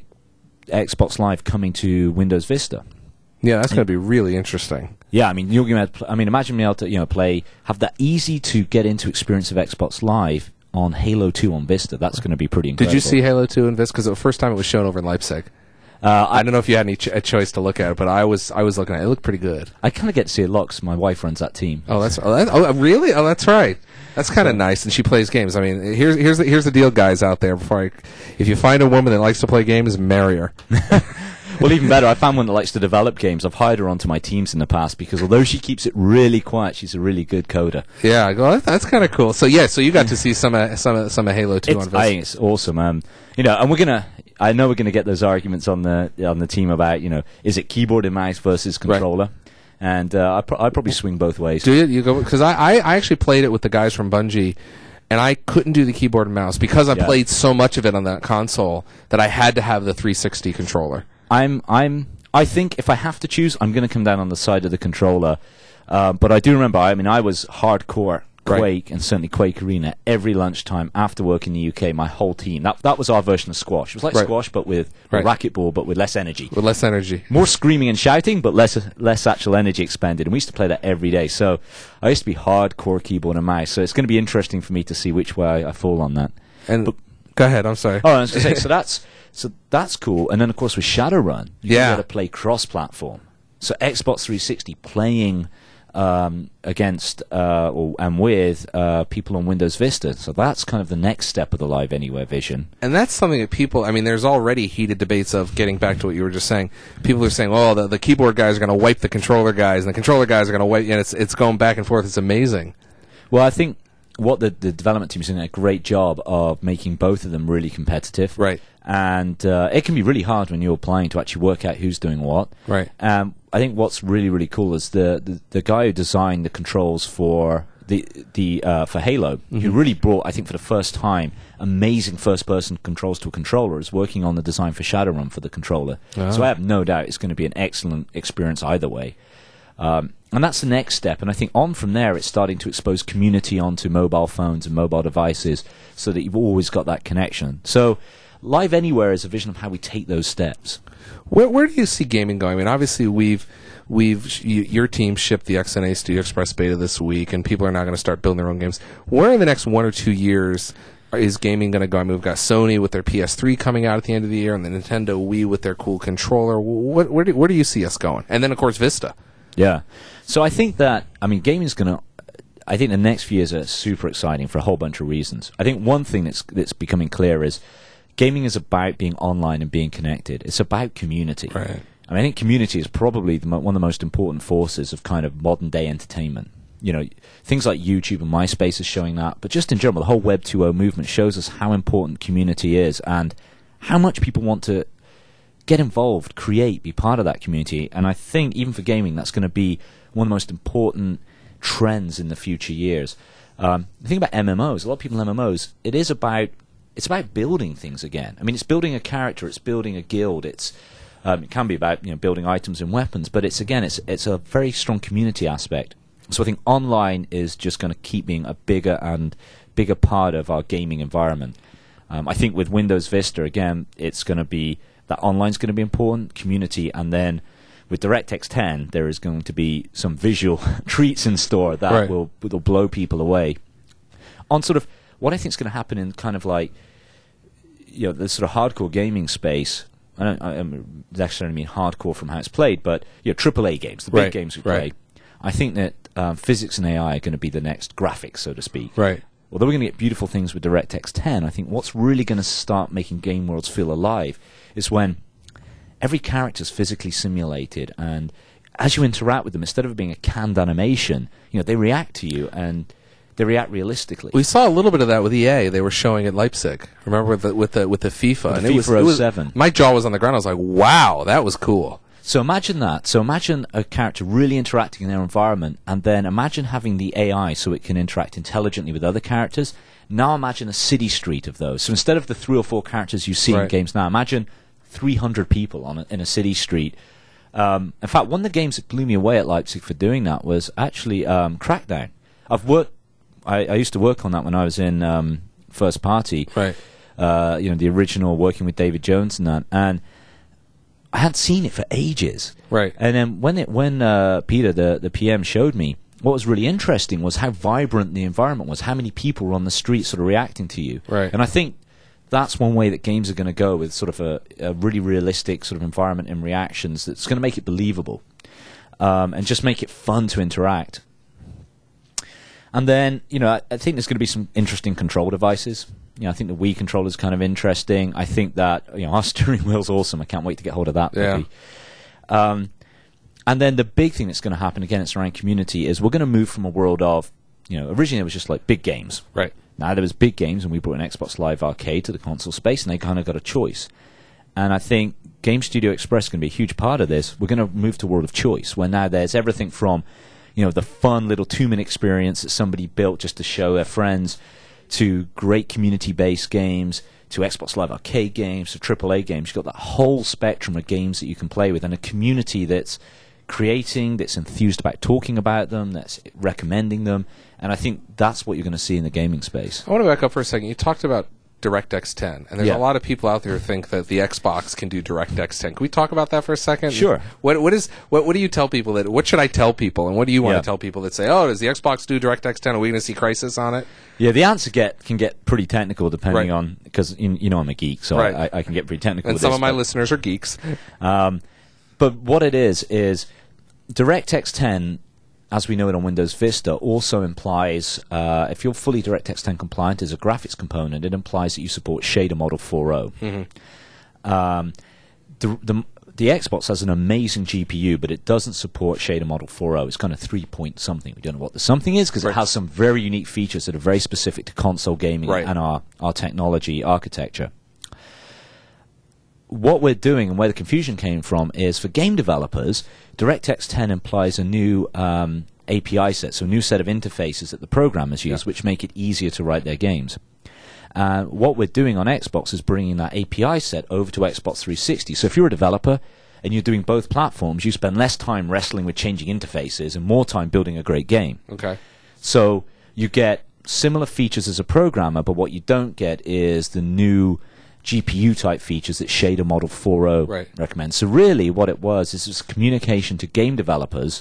Xbox Live coming to Windows Vista. Yeah, that's going to be really interesting. Yeah, I mean, you're going to. I mean, imagine being able to, you know, play, have that easy to get into experience of Xbox Live on Halo two on Vista. That's going to be pretty incredible. Did you see Halo two in Vista? Because the first time it was shown over in Leipzig. Uh, I don't know if you had any ch- a choice to look at it, but I was I was looking at it. It looked pretty good. I kind of get to see it a lot because my wife runs that team. Oh, that's oh, that, oh really? Oh, that's right. That's kind of So- nice, and she plays games. I mean, here's here's the, here's the deal, guys out there. Before I, if you find a woman that likes to play games, marry her. Well, even better, I found one that likes to develop games. I've hired her onto my teams in the past because although she keeps it really quiet, she's a really good coder. Yeah, I go, "Oh, that's kind of cool. So yeah, so you got to see some of some of, some of Halo two It's, on Vista. I think it's awesome. Um, you know, and we're gonna. I know we're gonna get those arguments on the on the team about, you know, is it keyboard and mouse versus controller? And uh, I pro- I probably swing both ways. Do you? You go because I, I I actually played it with the guys from Bungie, and I couldn't do the keyboard and mouse because I Yeah. played so much of it on that console that I had to have the three sixty controller. I'm I'm I think if I have to choose, I'm going to come down on the side of the controller. Uh, but I do remember, I mean, I was hardcore Right. Quake and certainly Quake Arena every lunchtime after work in the U K. My whole team. That that was our version of squash. It was like Right. squash, but with Right. a racquetball, but with less energy. With less energy. More screaming and shouting, but less less actual energy expended. And we used to play that every day. So I used to be hardcore keyboard and mouse. So it's going to be interesting for me to see which way I, I fall on that. And But- go ahead. I'm sorry. Oh, I was going to say, so that's so that's cool. And then of course with Shadowrun, you Yeah. can get to play cross-platform. So Xbox three sixty playing um, against uh, or, and with uh, people on Windows Vista. So that's kind of the next step of the Live Anywhere vision. And that's something that people, I mean, there's already heated debates of getting back to what you were just saying. People are saying, oh, the, the keyboard guys are going to wipe the controller guys, and the controller guys are going to wipe, and it's, it's going back and forth. It's amazing. Well, I think what the, the development team is doing a great job of making both of them really competitive. Right. And uh, it can be really hard when you're applying to actually work out who's doing what. Right. Um, I think what's really, really cool is the, the, the guy who designed the controls for the the uh, for Halo, Mm-hmm. who really brought, I think for the first time, amazing first-person controls to a controller, is working on the design for Shadowrun for the controller. Ah. So I have no doubt it's going to be an excellent experience either way. Um, and that's the next step. And I think on from there, it's starting to expose community onto mobile phones and mobile devices so that you've always got that connection. So Live Anywhere is a vision of how we take those steps. Where where do you see gaming going? I mean, obviously we've we've you, your team shipped the X N A Studio Express beta this week, and people are now going to start building their own games. Where in the next one or two years is gaming going to go? I mean, we've got Sony with their P S three coming out at the end of the year, and the Nintendo Wii with their cool controller. What where do, where do you see us going? And then of course Vista. Yeah. So I think that, I mean, gaming's going to, I think the next few years are super exciting for a whole bunch of reasons. I think one thing that's that's becoming clear is gaming is about being online and being connected. It's about community. Right. I mean, I think community is probably the mo- one of the most important forces of kind of modern day entertainment. You know, things like YouTube and MySpace is showing that, but just in general, the whole Web two point oh movement shows us how important community is and how much people want to get involved, create, be part of that community. And I think even for gaming, that's going to be one of the most important trends in the future years. Um, the thing about M M Os, a lot of people in M M Os, it is about it's about building things again. I mean, it's building a character, it's building a guild, it's um, it can be about, you know, building items and weapons, but it's again, it's it's a very strong community aspect. So I think online is just going to keep being a bigger and bigger part of our gaming environment. Um, I think with Windows Vista, again, it's going to be that online's going to be important, community, and then with DirectX ten, there is going to be some visual treats in store that Right. will will blow people away. On sort of what I think is going to happen in kind of like, you know, the sort of hardcore gaming space. I don't, I don't necessarily mean hardcore from how it's played, but you know, triple A games, the big Right, games we right. play. I think that um, physics and A I are going to be the next graphics, so to speak. Right. Although we're going to get beautiful things with DirectX ten, I think what's really going to start making game worlds feel alive is when every character is physically simulated, and as you interact with them, instead of it being a canned animation, you know, they react to you, and they react realistically. We saw a little bit of that with E A. They were showing at Leipzig. Remember with the with the with the FIFA, With and the it was, FIFA it was oh seven. my jaw was on the ground. I was like, "Wow, that was cool." So imagine that. So imagine a character really interacting in their environment, and then imagine having the A I so it can interact intelligently with other characters. Now imagine a city street of those. So instead of the three or four characters you see in Right. games now, imagine three hundred people on a, in a city street. Um, in fact, one of the games that blew me away at Leipzig for doing that was actually um, Crackdown. I've worked. I, I used to work on that when I was in um, First Party. Right. Uh, you know, the original, working with David Jones and that, and I hadn't seen it for ages. Right. And then when it when uh, Peter, the the P M, showed me, what was really interesting was how vibrant the environment was, how many people were on the street sort of reacting to you. Right. And I think that's one way that games are going to go, with sort of a, a really realistic sort of environment and reactions that's going to make it believable, um, and just make it fun to interact. And then, you know, I, I think there's going to be some interesting control devices. You know, I think the Wii controller is kind of interesting. I think that, you know, our steering wheel's awesome. I can't wait to get hold of that. Yeah. Maybe. Um, and then the big thing that's going to happen, again, it's around community, is we're going to move from a world of, you know, originally it was just like big games. Right. Now there was big games, and we brought an Xbox Live Arcade to the console space, and they kind of got a choice. And I think Game Studio Express is going to be a huge part of this. We're going to move to a world of choice, where now there's everything from, you know, the fun little two-minute experience that somebody built just to show their friends, to great community-based games, to Xbox Live Arcade games, to triple A games. You've got that whole spectrum of games that you can play with, and a community that's creating, that's enthused about talking about them, that's recommending them. And I think that's what you're going to see in the gaming space. I want to back up for a second. You talked about DirectX ten, and there's Yeah. a lot of people out there who think that the Xbox can do DirectX ten. Can we talk about that for a second? Sure. What what is what what do you tell people that? What should I tell people, and what do you want Yeah. to tell people that say, "Oh, does the Xbox do DirectX ten? Are we going to see Crysis on it?" Yeah, the answer get can get pretty technical depending Right. on, because you, you know I'm a geek, so Right. I, I can get pretty technical. And with some this, of my but- listeners are geeks. Um, but what it is is DirectX ten, as we know it on Windows Vista, also implies, uh, if you're fully DirectX ten compliant as a graphics component, it implies that you support Shader Model four point oh. Mm-hmm. Um, the, the the Xbox has an amazing G P U, but it doesn't support Shader Model four point oh. It's kind of three point something. We don't know what the something is, because Right. it has some very unique features that are very specific to console gaming Right. and our, our technology architecture. What we're doing, and where the confusion came from, is for game developers, DirectX ten implies a new um, A P I set, so a new set of interfaces that the programmers use, Yeah. which make it easier to write their games. Uh, what we're doing on Xbox is bringing that A P I set over to Xbox three sixty. So if you're a developer and you're doing both platforms, you spend less time wrestling with changing interfaces and more time building a great game. Okay. So you get similar features as a programmer, but what you don't get is the new G P U type features that Shader Model four point oh Right. recommends. So really what it was is it was communication to game developers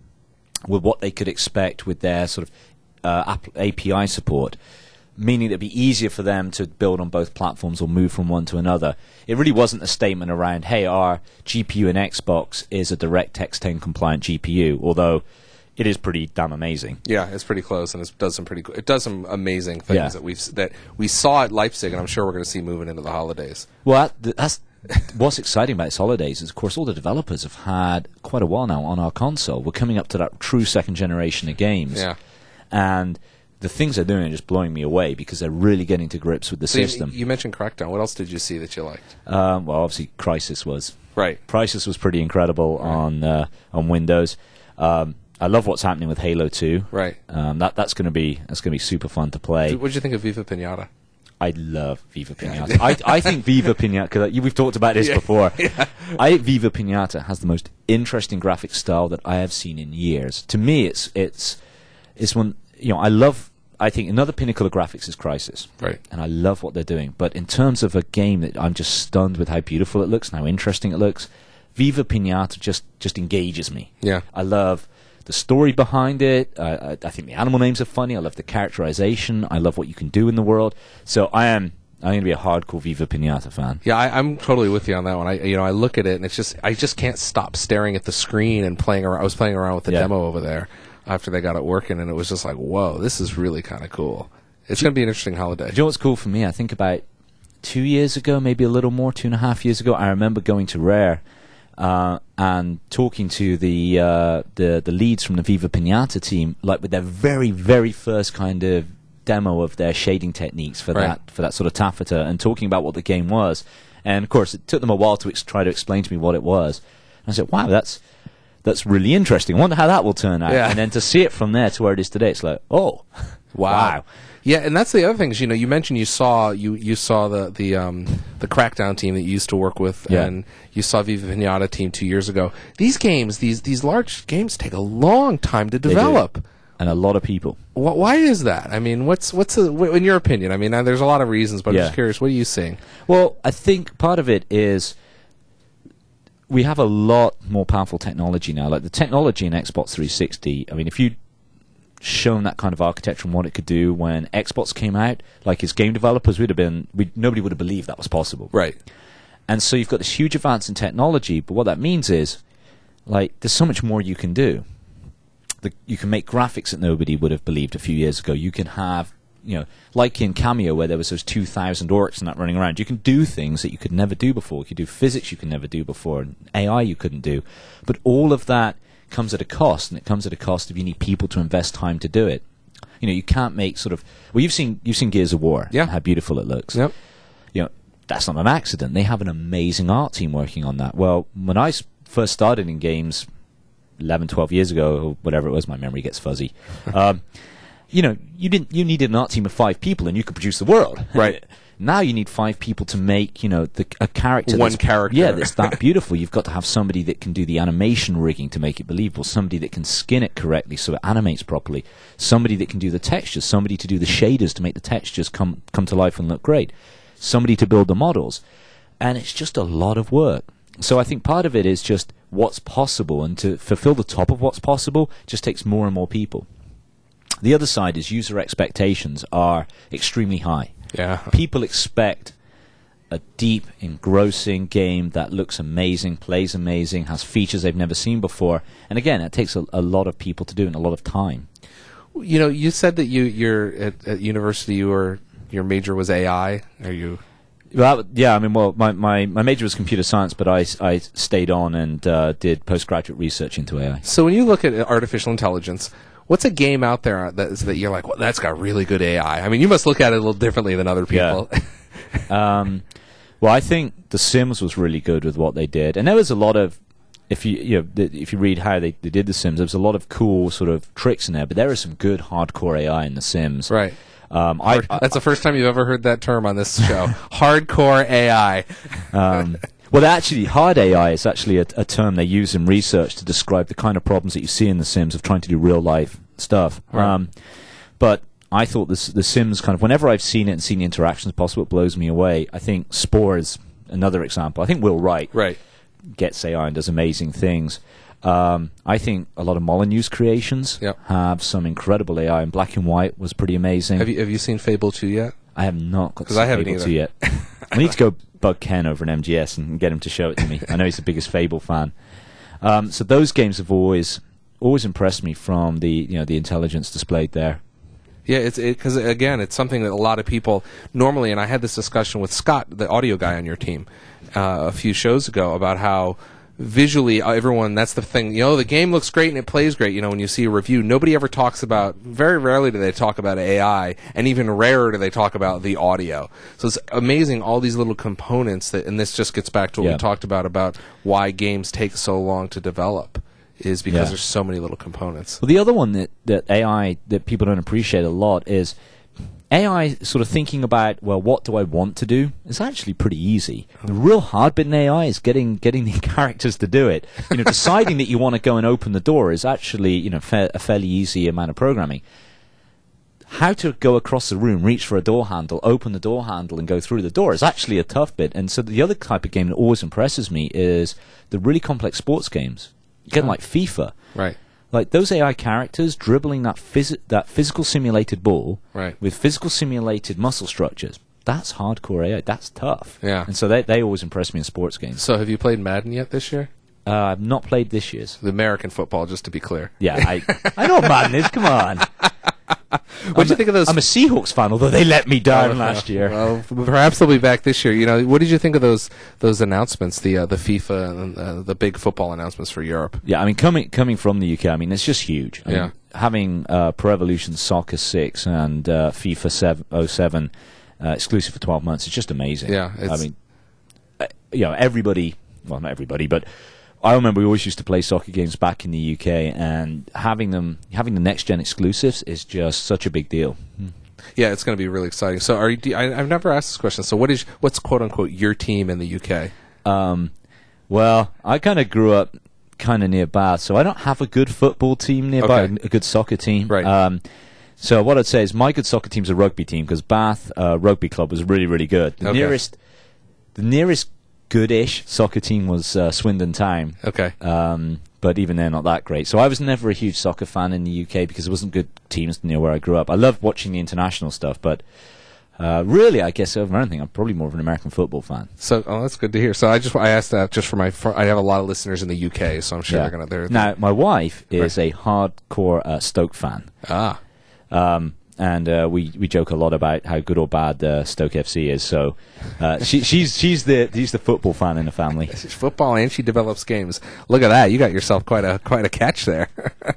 with what they could expect with their sort of uh, app- A P I support, meaning it'd be easier for them to build on both platforms or move from one to another. It really wasn't a statement around, hey, our G P U in Xbox is a DirectX ten compliant G P U, although it is pretty damn amazing. Yeah, it's pretty close, and it does some pretty. Cool, it does some amazing things Yeah. that we've s- that we saw at Leipzig, and I'm sure we're going to see moving into the holidays. Well, that, that's what's exciting about its holidays is, of course, all the developers have had quite a while now on our console. We're coming up to that true second generation of games. Yeah. And the things they're doing are just blowing me away, because they're really getting to grips with the So you- system. You, mentioned Crackdown. What else did you see that you liked? Um, well, obviously, Crysis was. Right. Crysis was pretty incredible Right. on uh, on Windows. Um, I love what's happening with Halo two. Right. Um, that that's going to be that's going to be super fun to play. What did you think of Viva Pinata? I love Viva Pinata. I, I think Viva Pinata, because we've talked about this before. I think Viva Pinata has the most interesting graphic style that I have seen in years. To me, it's it's it's one, you know, I love. I think another pinnacle of graphics is Crysis, Right. and I love what they're doing. But in terms of a game that I'm just stunned with how beautiful it looks and how interesting it looks, Viva Pinata just just engages me. Yeah. I love the story behind it. Uh, I, I think the animal names are funny. I love the characterization. I love what you can do in the world. So I am I'm going to be a hardcore Viva Pinata fan. Yeah, I, I'm totally with you on that one. I, you know, I look at it and it's just, I just can't stop staring at the screen and playing around. I was playing around with the Yeah. demo over there after they got it working, and it was just like, whoa, this is really kind of cool. It's going to be an interesting holiday. Do you know what's cool for me? I think about two years ago, maybe a little more, two and a half years ago, I remember going to Rare uh, and talking to the, uh, the the leads from the Viva Pinata team, like with their very very first kind of demo of their shading techniques for Right. that for that sort of taffeta, and talking about what the game was. And of course, it took them a while to ex- try to explain to me what it was. And I said, "Wow, that's that's really interesting. I wonder how that will turn out." Yeah. And then to see it from there to where it is today, it's like, oh, wow. Yeah, and that's the other thing is, you know, you mentioned you saw you, you saw the the um, the Crackdown team that you used to work with, Yeah. and you saw Viva Pinata team two years ago. These games, these these large games, take a long time to do. develop. And a lot of people. Wh- Why is that? I mean, what's what's the, wh- in your opinion? I mean, uh, there's a lot of reasons, but I'm Yeah. just curious. What are you seeing? Well, I think part of it is we have a lot more powerful technology now. Like the technology in Xbox three sixty, I mean, if you'd shown that kind of architecture and what it could do when Xbox came out, like as game developers, we'd have been, we'd, nobody would have believed that was possible. Right. And so you've got this huge advance in technology, but what that means is, like, there's so much more you can do. The, you can make graphics that nobody would have believed a few years ago. You can have, you know, like in Cameo where there was those two thousand orcs and that running around. You can do things that you could never do before. You could do physics you could never do before, and A I you couldn't do. But all of that comes at a cost, and it comes at a cost of you need people to invest time to do it. You know, you can't make sort of, well, you've seen you've seen Gears of War, Yeah. how beautiful it looks. Yep. You know, that's not an accident. They have an amazing art team working on that. Well, when I s- first started in games eleven, twelve years ago, or whatever it was, my memory gets fuzzy. um, you know, you didn't. You needed an art team of five people, and you could produce the world. Right. Now you need five people to make, you know, the, a character. One that's- character. Yeah, that's that beautiful. You've got to have somebody that can do the animation rigging to make it believable. Somebody that can skin it correctly so it animates properly. Somebody that can do the textures. Somebody to do the shaders to make the textures come come to life and look great. Somebody to build the models, and it's just a lot of work. So I think part of it is just what's possible, and to fulfill the top of what's possible just takes more and more people. The other side is user expectations are extremely high. Yeah. People expect a deep, engrossing game that looks amazing, plays amazing, has features they've never seen before. And again, it takes a, a lot of people to do and a lot of time. You know, you said that you you're at, at university. You were your major was A I. Are you? Well, yeah, I mean, well, my, my, my major was computer science, but I, I stayed on and uh, did postgraduate research into A I. So when you look at artificial intelligence, what's a game out there that is, that you're like, well, that's got really good A I? I mean, you must look at it a little differently than other people. Yeah. um, well, I think The Sims was really good with what they did, and there was a lot of, if you you know, th- if you read how they, they did The Sims, there was a lot of cool sort of tricks in there, but there is some good hardcore A I in The Sims. Right. Um, I, I, That's the first time you've ever heard that term on this show. Hardcore A I. Um, well, actually, hard A I is actually a, a term they use in research to describe the kind of problems that you see in The Sims of trying to do real life stuff. Right. Um, but I thought this, The Sims kind of, whenever I've seen it and seen the interactions possible, it blows me away. I think Spore is another example. I think Will Wright Right. gets A I and does amazing things. Um, I think a lot of Molyneux's creations Yep. have some incredible A I, and Black and White was pretty amazing. Have you have you seen Fable two yet? I have not got 'Cause I haven't Fable either. two yet. I need to go bug Ken over in M G S and get him to show it to me. I know he's the biggest Fable fan. Um, so those games have always always impressed me from the you know the intelligence displayed there. Yeah, it's because again, it's something that a lot of people normally. And I had this discussion with Scott, the audio guy on your team, uh, a few shows ago about how visually uh, everyone. That's the thing. You know, the game looks great and it plays great. You know, when you see a review, nobody ever talks about. Very rarely do they talk about A I, and even rarer do they talk about the audio. So it's amazing all these little components that. And this just gets back to what Yeah. we talked about about why games take so long to develop. Is because Yeah. there's so many little components. Well, the other one that, that A I that people don't appreciate a lot is A I sort of thinking about, well, what do I want to do? It's actually pretty easy. The real hard bit in A I is getting getting the characters to do it. You know, deciding that you want to go and open the door is actually you know fa- a fairly easy amount of programming. How to go across the room, reach for a door handle, open the door handle, and go through the door is actually a tough bit. And so the other type of game that always impresses me is the really complex sports games. Again, like FIFA. Right. Like those A I characters dribbling that phys- that physical simulated ball Right. with physical simulated muscle structures. That's hardcore A I. That's tough. Yeah. And so they they always impress me in sports games. So have you played Madden yet this year? Uh, I've not played this year's. The American football, just to be clear. Yeah, I I know what Madden is. Come on. What did you think of those? I'm a Seahawks fan, although they let me down oh, last year. Well, perhaps they'll be back this year. You know, what did you think of those those announcements, the uh, the FIFA and uh, the big football announcements for Europe? Yeah, I mean, coming coming from the U K, I mean, it's just huge. I yeah. mean, having uh, Pro Evolution Soccer six and uh, FIFA oh seven uh, exclusive for twelve months is just amazing. Yeah, I mean, uh, you know, everybody, well, not everybody, but I remember we always used to play soccer games back in the U K, and having them, having the next gen exclusives is just such a big deal. Hmm. Yeah, it's going to be really exciting. So, are you? Do, I, I've never asked this question. So, what is what's quote unquote your team in the U K? Um, well, I kind of grew up kind of near Bath, so I don't have a good football team nearby, Okay. a good soccer team. Right. Um, so what I'd say is my good soccer team's a rugby team because Bath uh, Rugby Club was really, really good. The Okay. nearest, the nearest good-ish soccer team was uh, Swindon Town. Okay. Um, but even they're not that great. So I was never a huge soccer fan in the U K because there wasn't good teams near where I grew up. I loved watching the international stuff, but uh, really, I guess over anything, I'm probably more of an American football fan. So, oh, that's good to hear. So, I just I asked that just for my. For, I have a lot of listeners in the U K, so I'm sure Yeah. they're gonna. They're, Now, my wife is Right. a hardcore uh, Stoke fan. ah. Um, and uh, we, we joke a lot about how good or bad uh, Stoke F C is. So uh, she, she's she's the she's the football fan in the family. She's football and she develops games. Look at that! You got yourself quite a quite a catch there,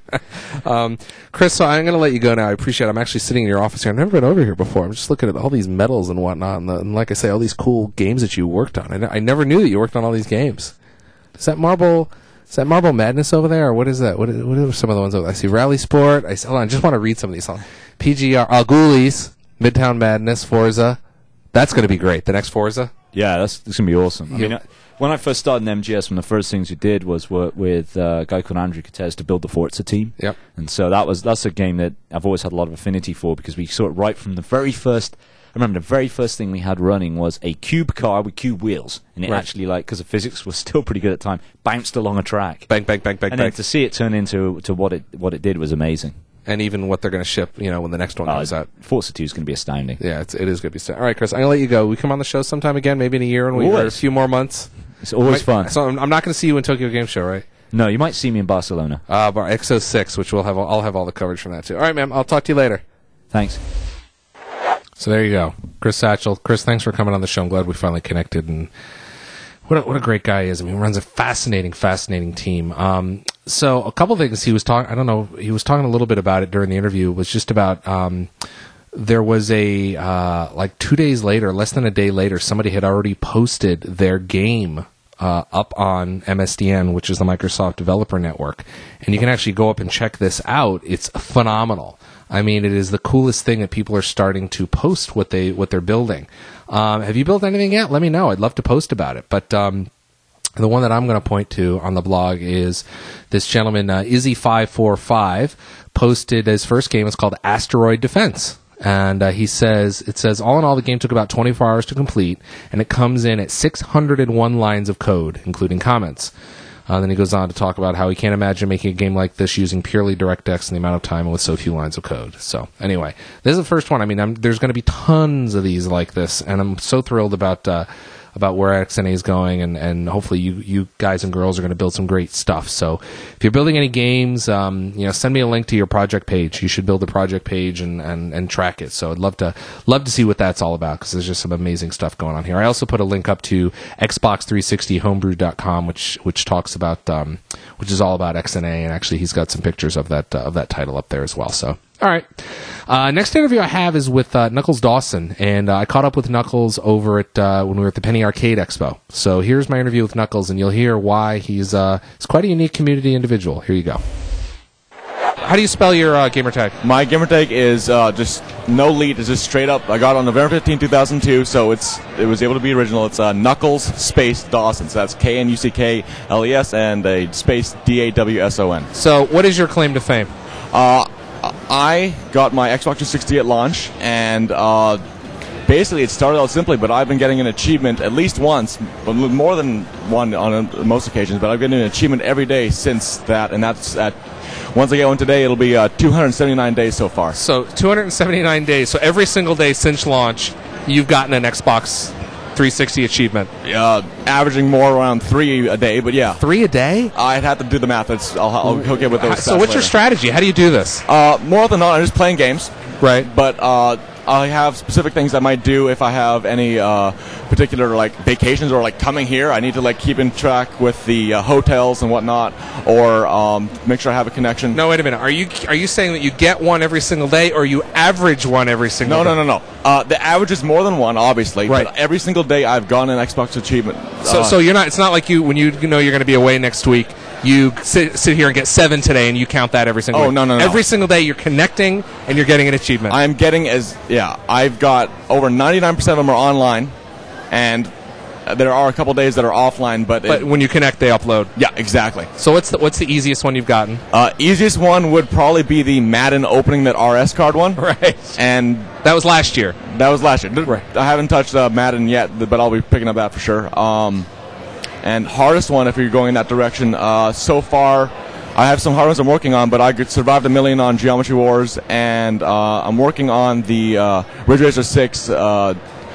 um, Chris. So I'm going to let you go now. I appreciate it. I'm actually sitting in your office here. I've never been over here before. I'm just looking at all these medals and whatnot, and, the, and like I say, all these cool games that you worked on. I, n- I never knew that you worked on all these games. Is that Marble? Is that Marble Madness over there, or what is that? What, is, what are some of the ones over there? I see Rally Sport. I see, hold on, I just want to read some of these. P G R, uh, Ghoulies, Midtown Madness, Forza. That's going to be great. The next Forza. Yeah, that's, that's gonna be awesome. I Yeah. mean, I, when I first started in M G S, one of the first things we did was work with uh, a guy called Andrew Cortez to build the Forza team. Yep. And so that was that's a game that I've always had a lot of affinity for because we saw it right from the very first. I remember the very first thing we had running was a cube car with cube wheels, and it Right. actually, like, because the physics was still pretty good at the time, bounced along a track. Bang, bang, bang, bang, And bang. then to see it turn into to what it what it did was amazing. And even what they're going to ship, you know, when the next one Uh, comes out. Forza two is going to be astounding. Yeah, it's, it is going to be. St- All right, Chris, I'm going to let you go. We come on the show sometime again, maybe in a year, and we or a Always. few more months. It's always Might- fun. So I'm, I'm not going to see you in Tokyo Game Show, right? No, you might see me in Barcelona. Uh, bar X oh six, which we'll have. I'll have all the coverage from that too. All right, ma'am. I'll talk to you later. Thanks. So there you go, Chris Satchel. Chris, thanks for coming on the show. I'm glad we finally connected, and what a, what a great guy he is. I mean, he runs a fascinating, fascinating team. Um, so a couple things he was talking. I don't know. He was talking a little bit about it during the interview. Was just about. Um, there was a uh, like two days later, less than a day later, somebody had already posted their game uh, up on M S D N, which is the Microsoft Developer Network, and you can actually go up and check this out. It's phenomenal. I mean, it is the coolest thing that people are starting to post what they what they're building. Um, have you built anything yet? Let me know. I'd love to post about it. But um, the one that I'm going to point to on the blog is this gentleman, uh, Izzy five four five, posted his first game. It's called Asteroid Defense. And uh, he says, it says, all in all, the game took about twenty-four hours to complete, and it comes in at six hundred one lines of code, including comments. Uh, then he goes on to talk about how he can't imagine making a game like this using purely DirectX in the amount of time and with so few lines of code. So anyway, this is the first one. I mean, I'm, there's going to be tons of these like this, and I'm so thrilled about uh, about where X N A is going, and, and hopefully you, you guys and girls are going to build some great stuff. So if you're building any games, um, you know, send me a link to your project page. You should build a project page and, and, and track it. So I'd love to love to see what that's all about, because there's just some amazing stuff going on here. I also put a link up to Xbox three sixty homebrew dot com, which which talks about um, which is all about X N A, and actually he's got some pictures of that uh, of that title up there as well. So. All right. Uh, next interview I have is with uh, Knuckles Dawson, and uh, I caught up with Knuckles over at uh, when we were at the Penny Arcade Expo. So here's my interview with Knuckles, and you'll hear why he's uh, he's quite a unique community individual. Here you go. How do you spell your uh, gamer tag? My gamer tag is uh, just no lead. It's just straight up. I got it on November fifteenth, two thousand two, so it's it was able to be original. It's uh, Knuckles space Dawson. So that's K N U C K L E S and a space D A W S O N. So what is your claim to fame? Uh, I got my Xbox three sixty at launch, and uh, basically it started out simply, but I've been getting an achievement at least once, but more than one on uh, most occasions, but I've gotten an achievement every day since that, and that's at, once I get one today, it'll be uh, two hundred seventy-nine days so far. So two hundred seventy-nine days. So every single day since launch, you've gotten an Xbox three sixty achievement? Uh, averaging more around three a day, but yeah. Three a day? I'd have to do the math. It's, I'll, I'll hook it with those. So stats what's your later. strategy? How do you do this? Uh, more than not, I'm just playing games. Right. But uh, I have specific things I might do if I have any uh, particular like vacations or like coming here. I need to like keep in track with the uh, hotels and whatnot, or um, make sure I have a connection. No, wait a minute. Are you are you saying that you get one every single day, or you average one every single No, day? no, no, no. Uh, the average is more than one, obviously. Right. But every single day I've gotten an Xbox achievement. So, Uh, so you're not. It's not like you when you, you know you're going to be away next week. You sit, sit here and get seven today, and you count that every single. Oh, week. no, no, no. Every single day you're connecting, and you're getting an achievement. I'm getting as yeah. I've got over ninety-nine percent of them are online, and uh, there are a couple days that are offline. But, but it, when you connect, they upload. yeah, exactly. So what's the what's the easiest one you've gotten? Uh, easiest one would probably be the Madden opening that R S card one. Right. And That was last year. that was last year. Right. I haven't touched uh, Madden yet, but I'll be picking up that for sure. Um, and hardest one, if you're going in that direction, uh, so far, I have some hard ones I'm working on, but I could survived a million on Geometry Wars, and uh, I'm working on the uh, Ridge Racer six uh,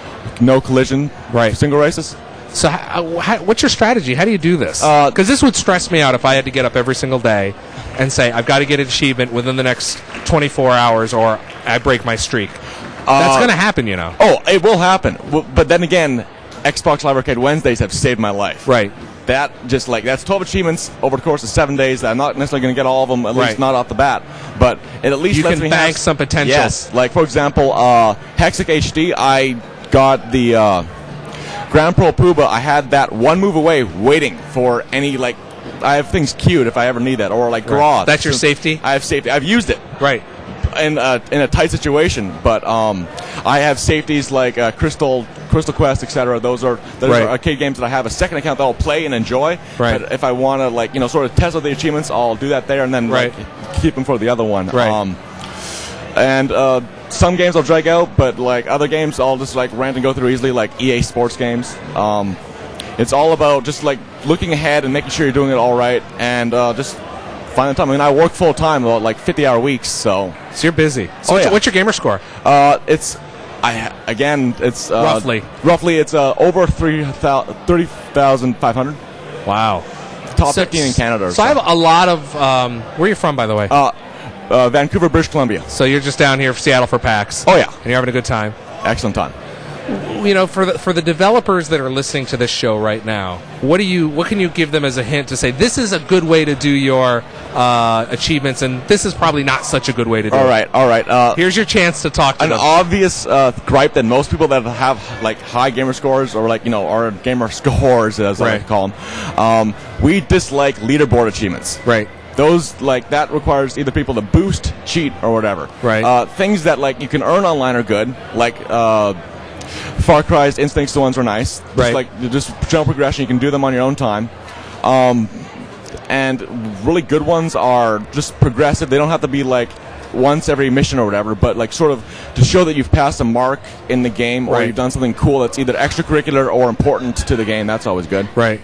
no collision Right. single races. So, how, how, what's your strategy? How do you do this? Uh, Because this would stress me out if I had to get up every single day and say I've got to get an achievement within the next twenty-four hours, or I break my streak. That's Uh, going to happen, you know. Oh, it will happen. W- But then again, Xbox Live Arcade Wednesdays have saved my life. Right. That just like that's twelve achievements over the course of seven days. I'm not necessarily going to get all of them, at Right. least not off the bat. But it at least You lets can me bank have some potential. Yes, like for example, uh, Hexic H D. I got the uh, Grand Pro Puba. I had that one move away, waiting for any like. I have things queued if I ever need that, or like garage. That's your safety? I have safety. I've used it Right. in a, in a tight situation, but um, I have safeties like uh, Crystal, Crystal Quest, et cetera. Those are those Right. are arcade games that I have a second account that I'll play and enjoy. Right. But if I want to like you know sort of test out the achievements, I'll do that there and then Right. like, keep them for the other one. Right. Um, and uh, some games I'll drag out, but like other games I'll just like rant and go through easily, like E A Sports games. Um, it's all about just like looking ahead and making sure you're doing it all right, and uh, just finding time. I mean, I work full time, about like fifty-hour weeks, so. So you're busy. So Oh, what's, yeah. what's your gamer score? Uh, it's, I again, it's uh, Roughly. roughly it's uh, over three thirty thousand five hundred. Wow. Top So- fifteen in Canada. Or So I have a lot of. Um, where are you from, by the way? uh, uh, Vancouver, British Columbia. so you're just down here for Seattle for PAX. Oh yeah, And you're having a good time. excellent time. You know, for the for the developers that are listening to this show right now, what do you what can you give them as a hint to say this is a good way to do your uh, achievements, and this is probably not such a good way to do All it? right, all right. Uh, Here's your chance to talk to an them. obvious uh, gripe that most people that have like high gamer scores or like you know or gamer scores as I like Right. to call them, um, we dislike leaderboard achievements. Right. Those like that requires either people to boost, cheat, or whatever. Right. Uh, things that like you can earn online are good, like uh, Far Cry's Instincts. The ones are nice. Just Right. like just general progression, you can do them on your own time. Um, and really good ones are just progressive. They don't have to be like once every mission or whatever, but like sort of to show that you've passed a mark in the game or Right. you've done something cool that's either extracurricular or important to the game. That's always good. Right.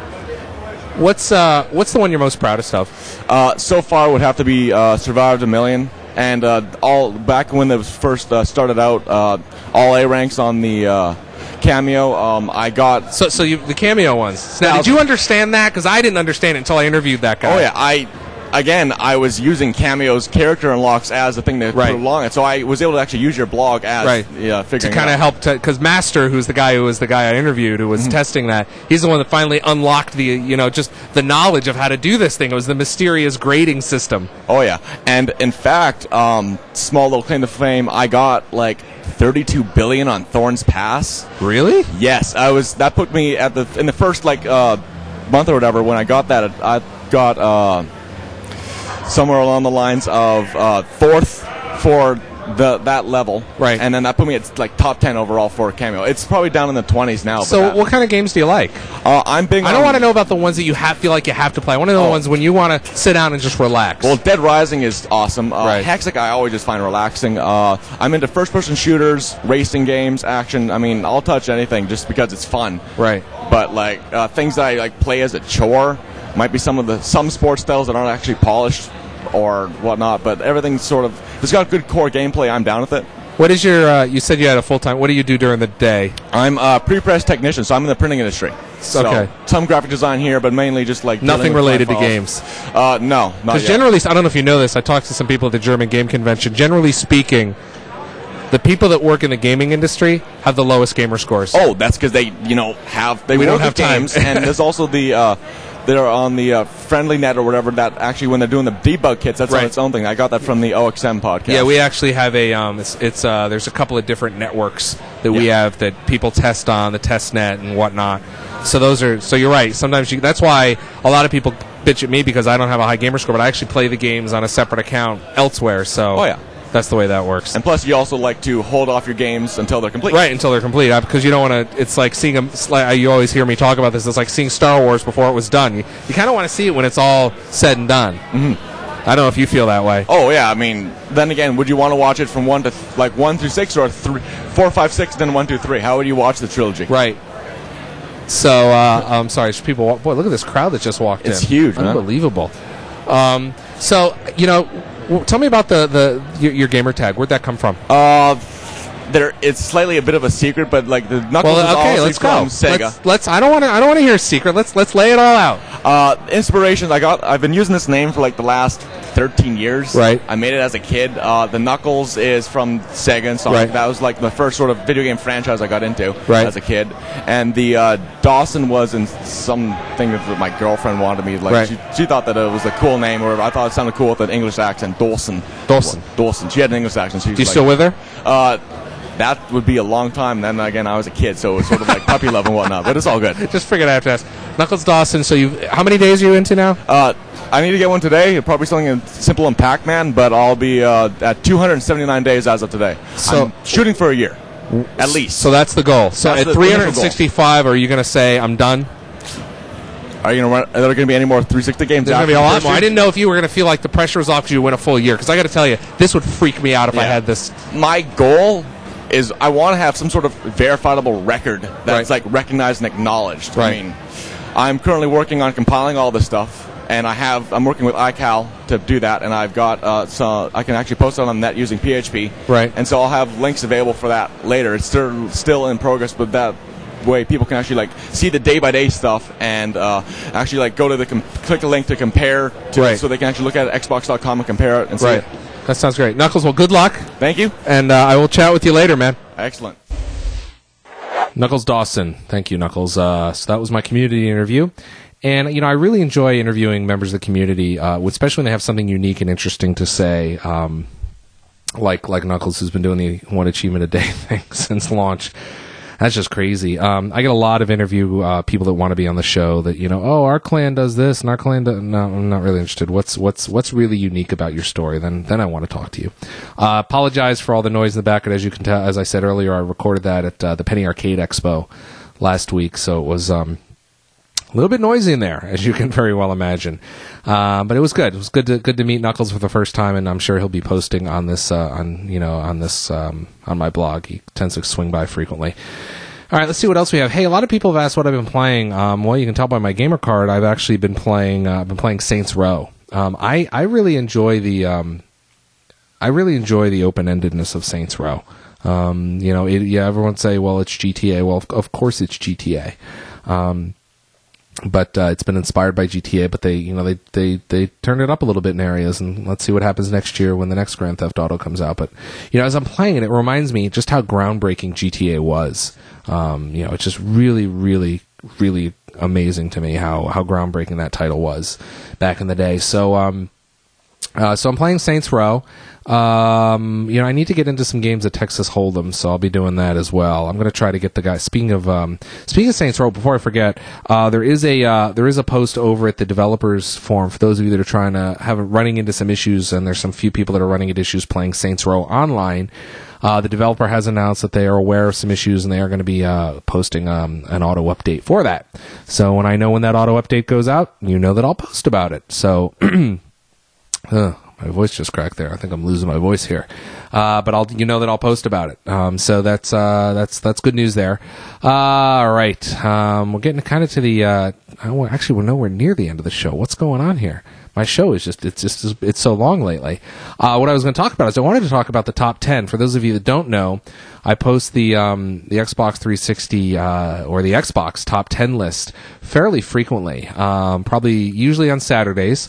What's uh what's the one you're most proudest of? Uh, so far would have to be uh, Survived a Million, and uh, all back when it was first uh, started out, uh, all A ranks on the uh, Cameo. Um, I got. So so you the cameo ones. Now, Now- did you understand that? Because I didn't understand it until I interviewed that guy. Oh yeah, I. Again, I was using Cameo's character unlocks as a thing to Right. prolong it, so I was able to actually use your blog as Right. yeah, To figuring kind it of out. help to because Master, who's the guy who was the guy I interviewed who was Mm-hmm. testing that, he's the one that finally unlocked the you know just the knowledge of how to do this thing. It was the mysterious grading system. Oh yeah, and in fact, um, small little claim to fame, I got like thirty-two billion on Thorns Pass. Really? Yes, I was. That put me at the in the first like uh, month or whatever when I got that. I got uh, somewhere along the lines of uh, fourth for the that level, Right. And then that put me at like top ten overall for Cameo. It's probably down in the twenties now. So but that, what kind of games do you like? uh, I'm big. I don't on- want to know about the ones that you have, feel like you have to play. I want to know the Oh. ones when you want to sit down and just relax. Well, Dead Rising is awesome. Uh, Right. Hexic I always just find relaxing. Uh, I'm into first-person shooters, racing games, action. I mean, I'll touch anything just because it's fun. Right. But like uh, things that I like play as a chore might be some of the some sports styles that aren't actually polished or whatnot. But everything's sort of it's got good core gameplay. I'm down with it. What is your? Uh, you said you had a full time. What do you do during the day? I'm a pre-press technician, so I'm in the printing industry. So Okay. some graphic design here, but mainly just like dealing Nothing with related to files. games. Uh, no, not Because yet. generally, I don't know if you know this. I talked to some people at the German Game Convention. Generally speaking, the people that work in the gaming industry have the lowest gamer scores. Oh, that's because they, you know, have they We work don't have with games, time. and there's also the uh, they're on the uh, Friendly Net or whatever. That actually, when they're doing the debug kits, that's Right. on its own thing. I got that from the O X M podcast. Yeah, we actually have a. Um, it's, it's uh, there's a couple of different networks that we Yeah. have that people test on the test net and whatnot. So those are. So you're right. Sometimes you, that's why a lot of people bitch at me because I don't have a high gamer score, but I actually play the games on a separate account elsewhere. So Oh, yeah. that's the way that works. And plus, you also like to hold off your games until they're complete. Right, until they're complete, because you don't want to. It's like seeing them. Like, you always hear me talk about this. It's like seeing Star Wars before it was done. You, you kind of want to see it when it's all said and done. Mm-hmm. I don't know if you feel that way. Oh yeah, I mean, then again, would you want to watch it from one to th- like one through six, or three, four, five, six, then one, two, three? How would you watch the trilogy? Right. So, uh, I'm sorry, there's people. Walk, boy, look at this crowd that just walked It's in. huge, man. Unbelievable. Um, so, you know, w- tell me about the the your, your gamer tag. Where'd that come from? Uh, there, it's slightly a bit of a secret, but like the Knuckles is well, okay, honestly let's go. from Sega. Let's, let's. I don't want to. I don't want to hear a secret. Let's let's lay it all out. Uh, inspiration. I got. I've been using this name for like the last thirteen years. Right. I made it as a kid. Uh, the Knuckles is from Sega and Sonic. Right. That was like the first sort of video game franchise I got into Right. as a kid. And the uh, Dawson was in something that my girlfriend wanted me. Like Right. she, she thought that it was a cool name, or I thought it sounded cool with an English accent. Dawson. Dawson. Dawson. She had an English accent. She was You like, still with her? Uh, that would be a long time. Then again, I was a kid, so it was sort of like puppy love and whatnot. But it's all good. Just figured I have to ask. Knuckles Dawson. So you, how many days are you into now? Uh, I need to get one today. Probably something in simple in Pac-Man, but I'll be uh, at two hundred seventy-nine days as of today. So- I'm shooting for a year, at least. So that's the goal. So That's at the three initial hundred goal. sixty-five, are you going to say I'm done? Are you gonna run? Are there going to be any more three sixty games? There's going to after be a the lot first more. I year? didn't know if you were going to feel like the pressure was off because you went a full year. Because I got to tell you, this would freak me out if I Yeah. had this. My goal is I want to have some sort of verifiable record that's Right. like recognized and acknowledged. Right. I mean, I'm currently working on compiling all this stuff, and I have I'm working with iCal to do that, and I've got uh, so I can actually post it on the net using P H P. Right. And so I'll have links available for that later. It's still still in progress, but that way people can actually like see the day by day stuff and uh, actually like go to the com- click a link to compare to Right. it, so they can actually look at Xbox dot com and compare it and see Right. it. That sounds great. Knuckles, well, good luck. Thank you. And uh, I will chat with you later, man. Excellent. Knuckles Dawson. Thank you, Knuckles. Uh, so that was my community interview. And, you know, I really enjoy interviewing members of the community, uh, especially when they have something unique and interesting to say, um, like like Knuckles, who's been doing the one achievement a day thing since launch. That's just crazy. Um, I get a lot of interview uh, people that want to be on the show that, you know, oh, our clan does this and our clan does... No, I'm not really interested. What's what's what's really unique about your story? Then then I want to talk to you. Uh, apologize for all the noise in the background. As you can tell, as I said earlier, I recorded that at uh, the Penny Arcade Expo last week, so it was... Um, a little bit noisy in there, as you can very well imagine, uh, but it was good. It was good to good to meet Knuckles for the first time, and I'm sure he'll be posting on this uh, on you know on this um, on my blog. He tends to swing by frequently. All right, let's see what else we have. Hey, a lot of people have asked what I've been playing. Um, well, you can tell by my gamer card, I've actually been playing. Uh, I've been playing Saints Row. Um, I I really enjoy the um, I really enjoy the open endedness of Saints Row. Um, you know, it, yeah, everyone say, well, it's G T A. Well, of, of course it's G T A. Um, But uh, it's been inspired by G T A, but they, you know, they, they, they turned it up a little bit in areas, and let's see what happens next year when the next Grand Theft Auto comes out. But you know, as I'm playing it, it reminds me just how groundbreaking G T A was. Um, you know, it's just really, really, really amazing to me how how groundbreaking that title was back in the day. So, um, uh, so I'm playing Saints Row. Um, you know, I need to get into some games of Texas Hold'em, so I'll be doing that as well. I'm going to try to get the guy. Speaking of um, speaking of Saints Row, before I forget, uh, there is a uh, there is a post over at the developers forum for those of you that are trying to have running into some issues, and there's some few people that are running into issues playing Saints Row online. Uh, the developer has announced that they are aware of some issues, and they are going to be uh, posting um, an auto update for that. So when I know when that auto update goes out, you know that I'll post about it. So. uh, My voice just cracked there. I think I'm losing my voice here. Uh, but I'll, you know that I'll post about it. Um, so that's, uh, that's, that's good news there. Uh, all right. Um, we're getting kind of to the, uh, oh, actually, we're nowhere near the end of the show. What's going on here? My show is just, it's just, it's so long lately. Uh, what I was going to talk about is I wanted to talk about the top ten. For those of you that don't know, I post the, um, the Xbox three sixty, uh, or the Xbox top ten list fairly frequently. Um, probably usually on Saturdays.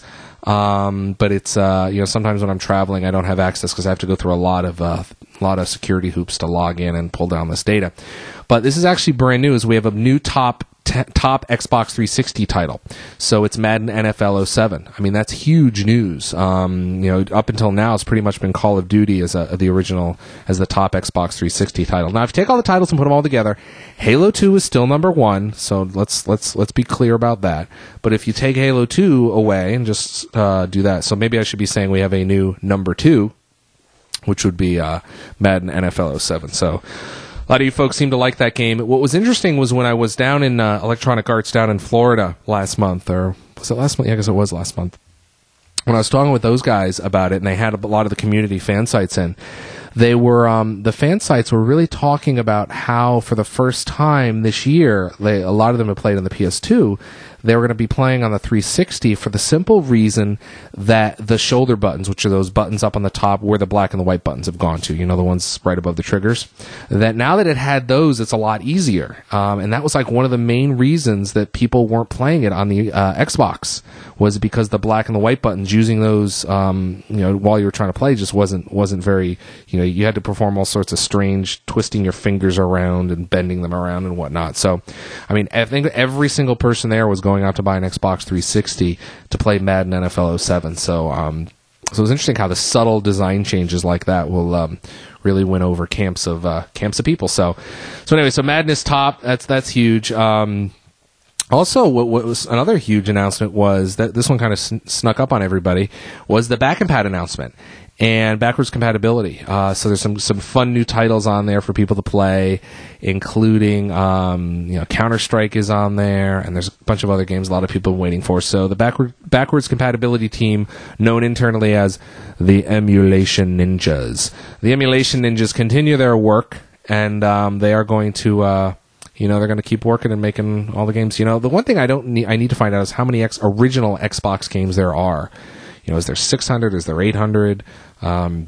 Um, but it's, uh, you know, sometimes when I'm traveling, I don't have access because I have to go through a lot of, uh, a lot of security hoops to log in and pull down this data. But this is actually brand new, is we have a new top t- top Xbox three sixty title. So it's Madden N F L oh seven. I mean, that's huge news. Um, you know, up until now, it's pretty much been Call of Duty as a, the original, as the top Xbox three sixty title. Now, if you take all the titles and put them all together, Halo two is still number one. So let's let's let's be clear about that. But if you take Halo two away and just uh, do that, so maybe I should be saying we have a new number two, which would be uh, Madden N F L oh seven. So a lot of you folks seem to like that game. What was interesting was when I was down in uh, Electronic Arts down in Florida last month, or was it last month? Yeah, I guess it was last month. When I was talking with those guys about it, and they had a lot of the community fan sites in, they were um, the fan sites were really talking about how for the first time this year, they, a lot of them have played on the P S two. They were going to be playing on the three sixty for the simple reason that the shoulder buttons, which are those buttons up on the top where the black and the white buttons have gone to, you know, the ones right above the triggers, that now that it had those, it's a lot easier. Um, and that was like one of the main reasons that people weren't playing it on the uh, Xbox, was because the black and the white buttons, using those, um, you know, while you were trying to play, just wasn't wasn't very, you know, you had to perform all sorts of strange twisting your fingers around and bending them around and whatnot. So, I mean, I think every single person there was going out to buy an Xbox three sixty to play Madden N F L oh seven. So, um, so it was interesting how the subtle design changes like that will um, really win over camps of uh, camps of people. So, so anyway, so Madden is top. That's that's huge. Um, Also, what, what was another huge announcement was that this one kind of sn- snuck up on everybody, was the back and pad announcement and backwards compatibility. Uh, so there's some, some fun new titles on there for people to play, including, um, you know, Counter-Strike is on there, and there's a bunch of other games a lot of people are waiting for. So the backward, backwards compatibility team, known internally as the Emulation Ninjas. The Emulation Ninjas continue their work, and um, they are going to... Uh, You know, they're going to keep working and making all the games. You know, the one thing I don't need, I need to find out is how many X, original Xbox games there are. You know, is there six hundred? Is there eight hundred? Um,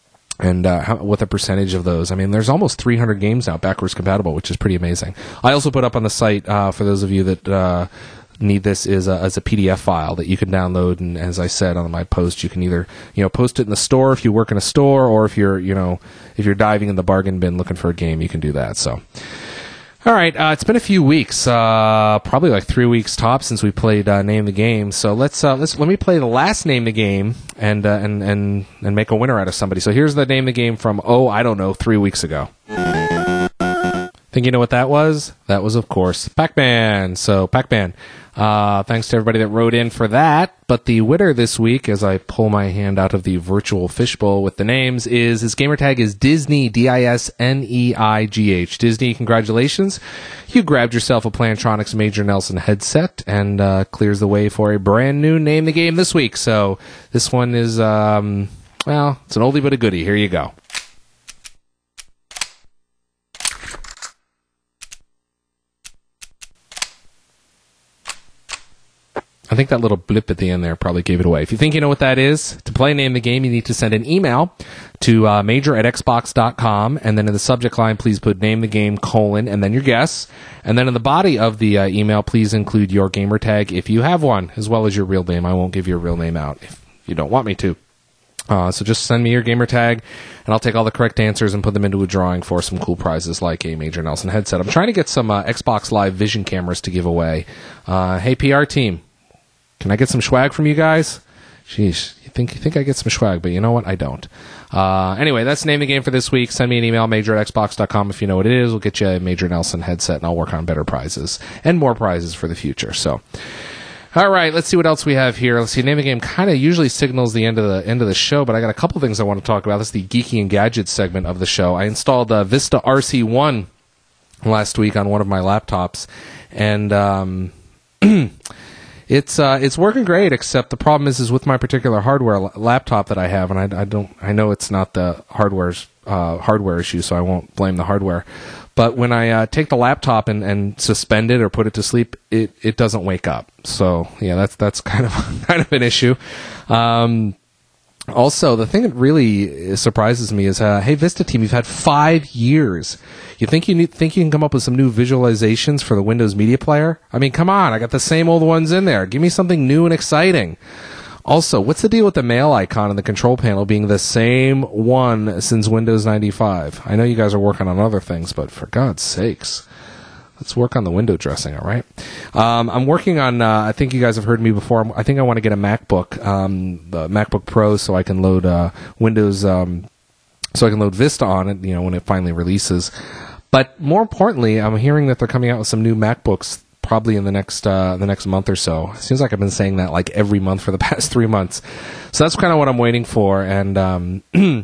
and uh, how, what the percentage of those? I mean, there's almost three hundred games now backwards compatible, which is pretty amazing. I also put up on the site, uh, for those of you that uh, need this, is a, as a P D F file that you can download. And as I said on my post, you can either, you know, post it in the store if you work in a store, or if you're, you know, if you're diving in the bargain bin looking for a game, you can do that. So. All right, uh, it's been a few weeks, uh, probably like three weeks tops since we played uh, Name the Game. So let's uh, let's let me play the last Name the Game and uh, and and and make a winner out of somebody. So here's the Name the Game from oh I don't know three weeks ago. Think you know what that was? That was, of course, Pac-Man. So Pac-Man. Uh, thanks to everybody that wrote in for that. But the winner this week, as I pull my hand out of the virtual fishbowl with the names, is his gamertag is Disney, D I S N E I G H. Disney, congratulations. You grabbed yourself a Plantronics Major Nelson headset and uh, clears the way for a brand new Name the Game this week. So this one is, um, well, it's an oldie but a goodie. Here you go. I think that little blip at the end there probably gave it away. If you think you know what that is, to play Name the Game, you need to send an email to uh, major at xbox dot com, and then in the subject line, please put Name the Game, colon, and then your guess. And then in the body of the uh, email, please include your gamer tag if you have one, as well as your real name. I won't give your real name out if you don't want me to. Uh, so just send me your gamer tag, and I'll take all the correct answers and put them into a drawing for some cool prizes like a Major Nelson headset. I'm trying to get some uh, Xbox Live Vision cameras to give away. Uh, hey, P R team. Can I get some swag from you guys? Sheesh, you think you think I get some swag, but you know what? I don't. Uh, anyway, that's the Name the Game for this week. Send me an email, major at xbox dot com if you know what it is. We'll get you a Major Nelson headset, and I'll work on better prizes and more prizes for the future. So, all right, let's see what else we have here. Let's see. Name the Game kind of usually signals the end of the end of the show, but I got a couple things I want to talk about. This is the Geeky and Gadgets segment of the show. I installed uh, Vista R C one last week on one of my laptops, and um, It's uh, it's working great, except the problem is is with my particular hardware la- laptop that I have, and I, I don't I know it's not the hardware's uh, hardware issue, so I won't blame the hardware. But when I uh, take the laptop and, and suspend it or put it to sleep, it, it doesn't wake up. So yeah, that's that's kind of kind of an issue. Um, Also, the thing that really surprises me is, uh, hey, Vista team, you've had five years. You think you need, think you can come up with some new visualizations for the Windows Media Player? I mean, come on, I got the same old ones in there. Give me something new and exciting. Also, what's the deal with the mail icon in the control panel being the same one since Windows ninety-five? I know you guys are working on other things, but for God's sakes, let's work on the window dressing, all right? Um, I'm working on, uh, I think you guys have heard me before, I think I want to get a MacBook, um, the MacBook Pro, so I can load uh, Windows, um, so I can load Vista on it, you know, when it finally releases. But more importantly, I'm hearing that they're coming out with some new MacBooks probably in the next uh, the next month or so. It seems like I've been saying that like every month for the past three months. So that's kind of what I'm waiting for, and um,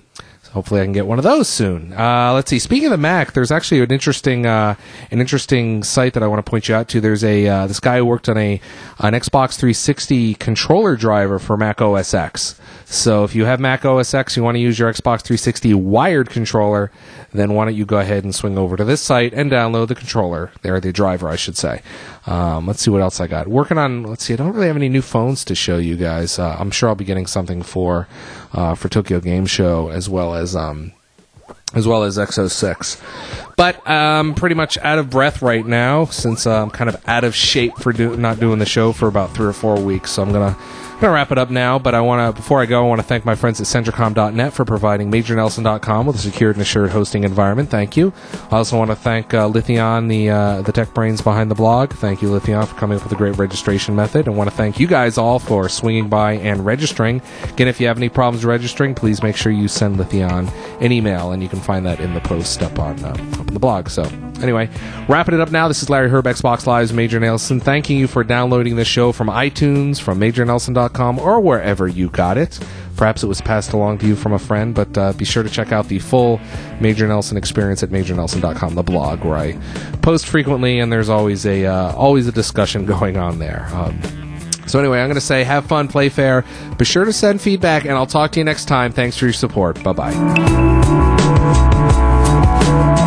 so hopefully I can get one of those soon. Uh, let's see. Speaking of the Mac, there's actually an interesting uh, an interesting site that I want to point you out to. There's a uh, this guy who worked on a an Xbox three sixty controller driver for Mac O S X. So if you have Mac O S X, you want to use your Xbox three sixty wired controller, then why don't you go ahead and swing over to this site and download the controller, or the driver, I should say. Um, let's see what else I got. Working on, let's see, I don't really have any new phones to show you guys. Uh, I'm sure I'll be getting something for uh, for Tokyo Game Show, as well as um, as well as X O six. But I'm pretty much out of breath right now, since uh, I'm kind of out of shape for do- not doing the show for about three or four weeks. So I'm gonna gonna wrap it up now. But I want to, before I go, I want to thank my friends at Centricom dot net for providing Major Nelson dot com with a secured and assured hosting environment. Thank you. I also want to thank uh, Lithion, the uh, the tech brains behind the blog. Thank you, Lithion, for coming up with a great registration method. And want to thank you guys all for swinging by and registering. Again, if you have any problems registering, please make sure you send Lithion an email, and you can find that in the post up on uh, up on the blog. So anyway, wrapping it up now. This is Larry Herb, Xbox Live's Major Nelson, thanking you for downloading this show from iTunes, from Major Nelson dot com, or wherever you got it. Perhaps it was passed along to you from a friend, but uh, be sure to check out the full Major Nelson experience at Major Nelson dot com, the blog, where I post frequently, and there's always a uh, always a discussion going on there. Um, so anyway, I'm going to say have fun, play fair. Be sure to send feedback, and I'll talk to you next time. Thanks for your support. Bye-bye.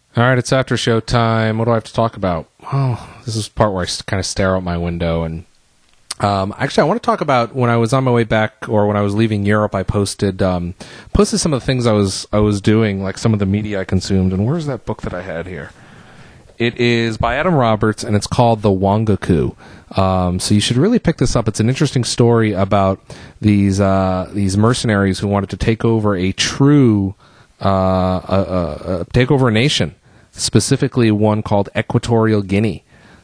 All right, it's after show time. What do I have to talk about? Oh, this is the part where I kind of stare out my window. And um, actually, I want to talk about when I was on my way back, or when I was leaving Europe. I posted um, posted some of the things I was I was doing, like some of the media I consumed. And where's that book that I had here? It is by Adam Roberts, and it's called The Wangaku. Um, so you should really pick this up. It's an interesting story about these uh, these mercenaries who wanted to take over a true uh, uh, uh, take over a nation. Specifically one called Equatorial Guinea.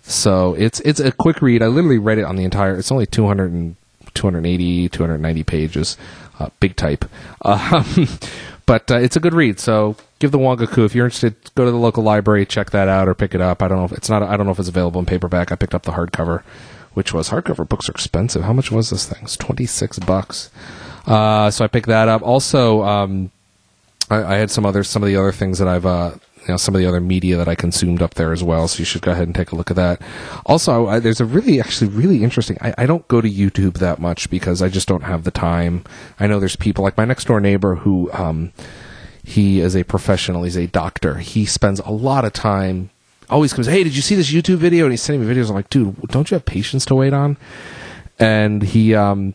So it's it's a quick read. I literally read it on the entire, it's only two hundred and, two eighty, two ninety pages, uh, big type. Um, but uh, it's a good read. So give The Wangaku, if you're interested, go to the local library, check that out, or pick it up. I don't know if it's not, I don't know if it's available in paperback. I picked up the hardcover, which was, hardcover books are expensive. How much was this thing? It's twenty-six bucks. Uh, so I picked that up. Also, um, I, I had some other, some of the other things that I've, uh, you know, some of the other media that I consumed up there as well, so you should go ahead and take a look at that. Also, I, there's a really, actually really interesting, I, I don't go to YouTube that much because I just don't have the time. I know there's people, like my next door neighbor who, um, he is a professional, he's a doctor. He spends a lot of time, always comes, hey, did you see this YouTube video? And he's sending me videos. I'm like, dude, don't you have patience to wait on? And he, um,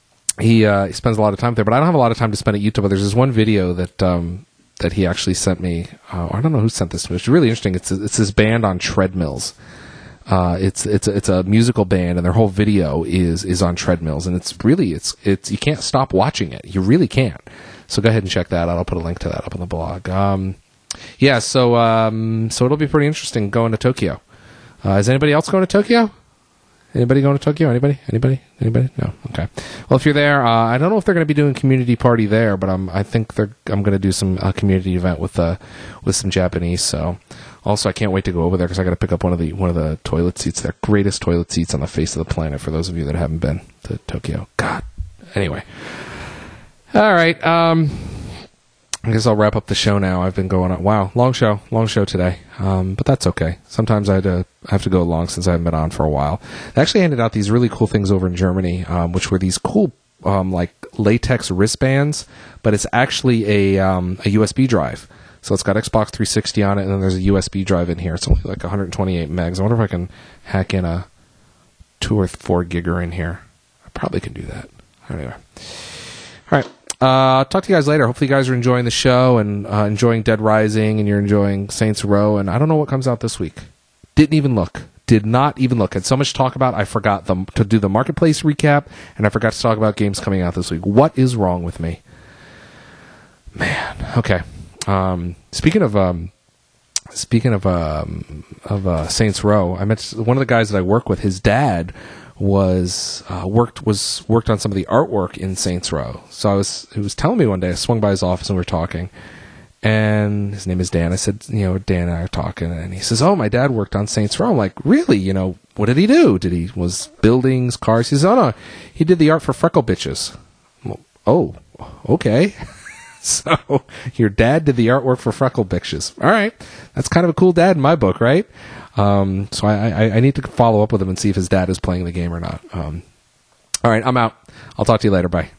he, uh, he spends a lot of time there, but I don't have a lot of time to spend at YouTube. But there's this one video that, um, that he actually sent me. Uh, I don't know who sent this to me. It's really interesting. It's it's this band on treadmills. Uh, it's it's it's a musical band, and their whole video is is on treadmills, and it's really it's it's you can't stop watching it. You really can't. So go ahead and check that out. I'll put a link to that up on the blog. Um, yeah. So um, so it'll be pretty interesting going to Tokyo. Uh, is anybody else going to Tokyo? Anybody going to Tokyo? Anybody? Anybody? Anybody? No. Okay. Well, if you're there, uh, I don't know if they're going to be doing community party there, but I'm, I think they're, I'm going to do some uh, community event with uh, with some Japanese. So, also, I can't wait to go over there because I got to pick up one of the one of the toilet seats. They're greatest toilet seats on the face of the planet. For those of you that haven't been to Tokyo, God. Anyway. All right. Um, I guess I'll wrap up the show now. I've been going on. Wow, long show, long show today. Um, but that's okay. Sometimes I had to, I have to go long since I haven't been on for a while. They actually handed out these really cool things over in Germany, um, which were these cool, um, like latex wristbands, but it's actually a um, a U S B drive. So it's got Xbox three sixty on it, and then there's a U S B drive in here. It's only like one hundred twenty-eight megs. I wonder if I can hack in a two or four gigger in here. I probably can do that. Anyway, all right. Uh, talk to you guys later. Hopefully you guys are enjoying the show and uh, enjoying Dead Rising, and you're enjoying Saints Row. And I don't know what comes out this week. Didn't even look. Did not even look. Had so much to talk about. I forgot them to do the marketplace recap, and I forgot to talk about games coming out this week. What is wrong with me? Man. Okay. Um, speaking of um, speaking of um, of uh, Saints Row, I met one of the guys that I work with. His dad was uh, worked was worked on some of the artwork in Saints Row. So I was he was telling me one day, I swung by his office and we were talking, and his name is Dan. I said, you know, Dan and I are talking, and he says, oh, my dad worked on Saints Row. I'm like, really? You know, what did he do? Did he was buildings, cars? He says, oh no, he did the art for Freckle Bitches. Well, oh, okay. So your dad did the artwork for Freckle Bitches. All right, that's kind of a cool dad in my book, right? Um, so I, I, I need to follow up with him and see if his dad is playing the game or not. Um, all right, I'm out. I'll talk to you later. Bye.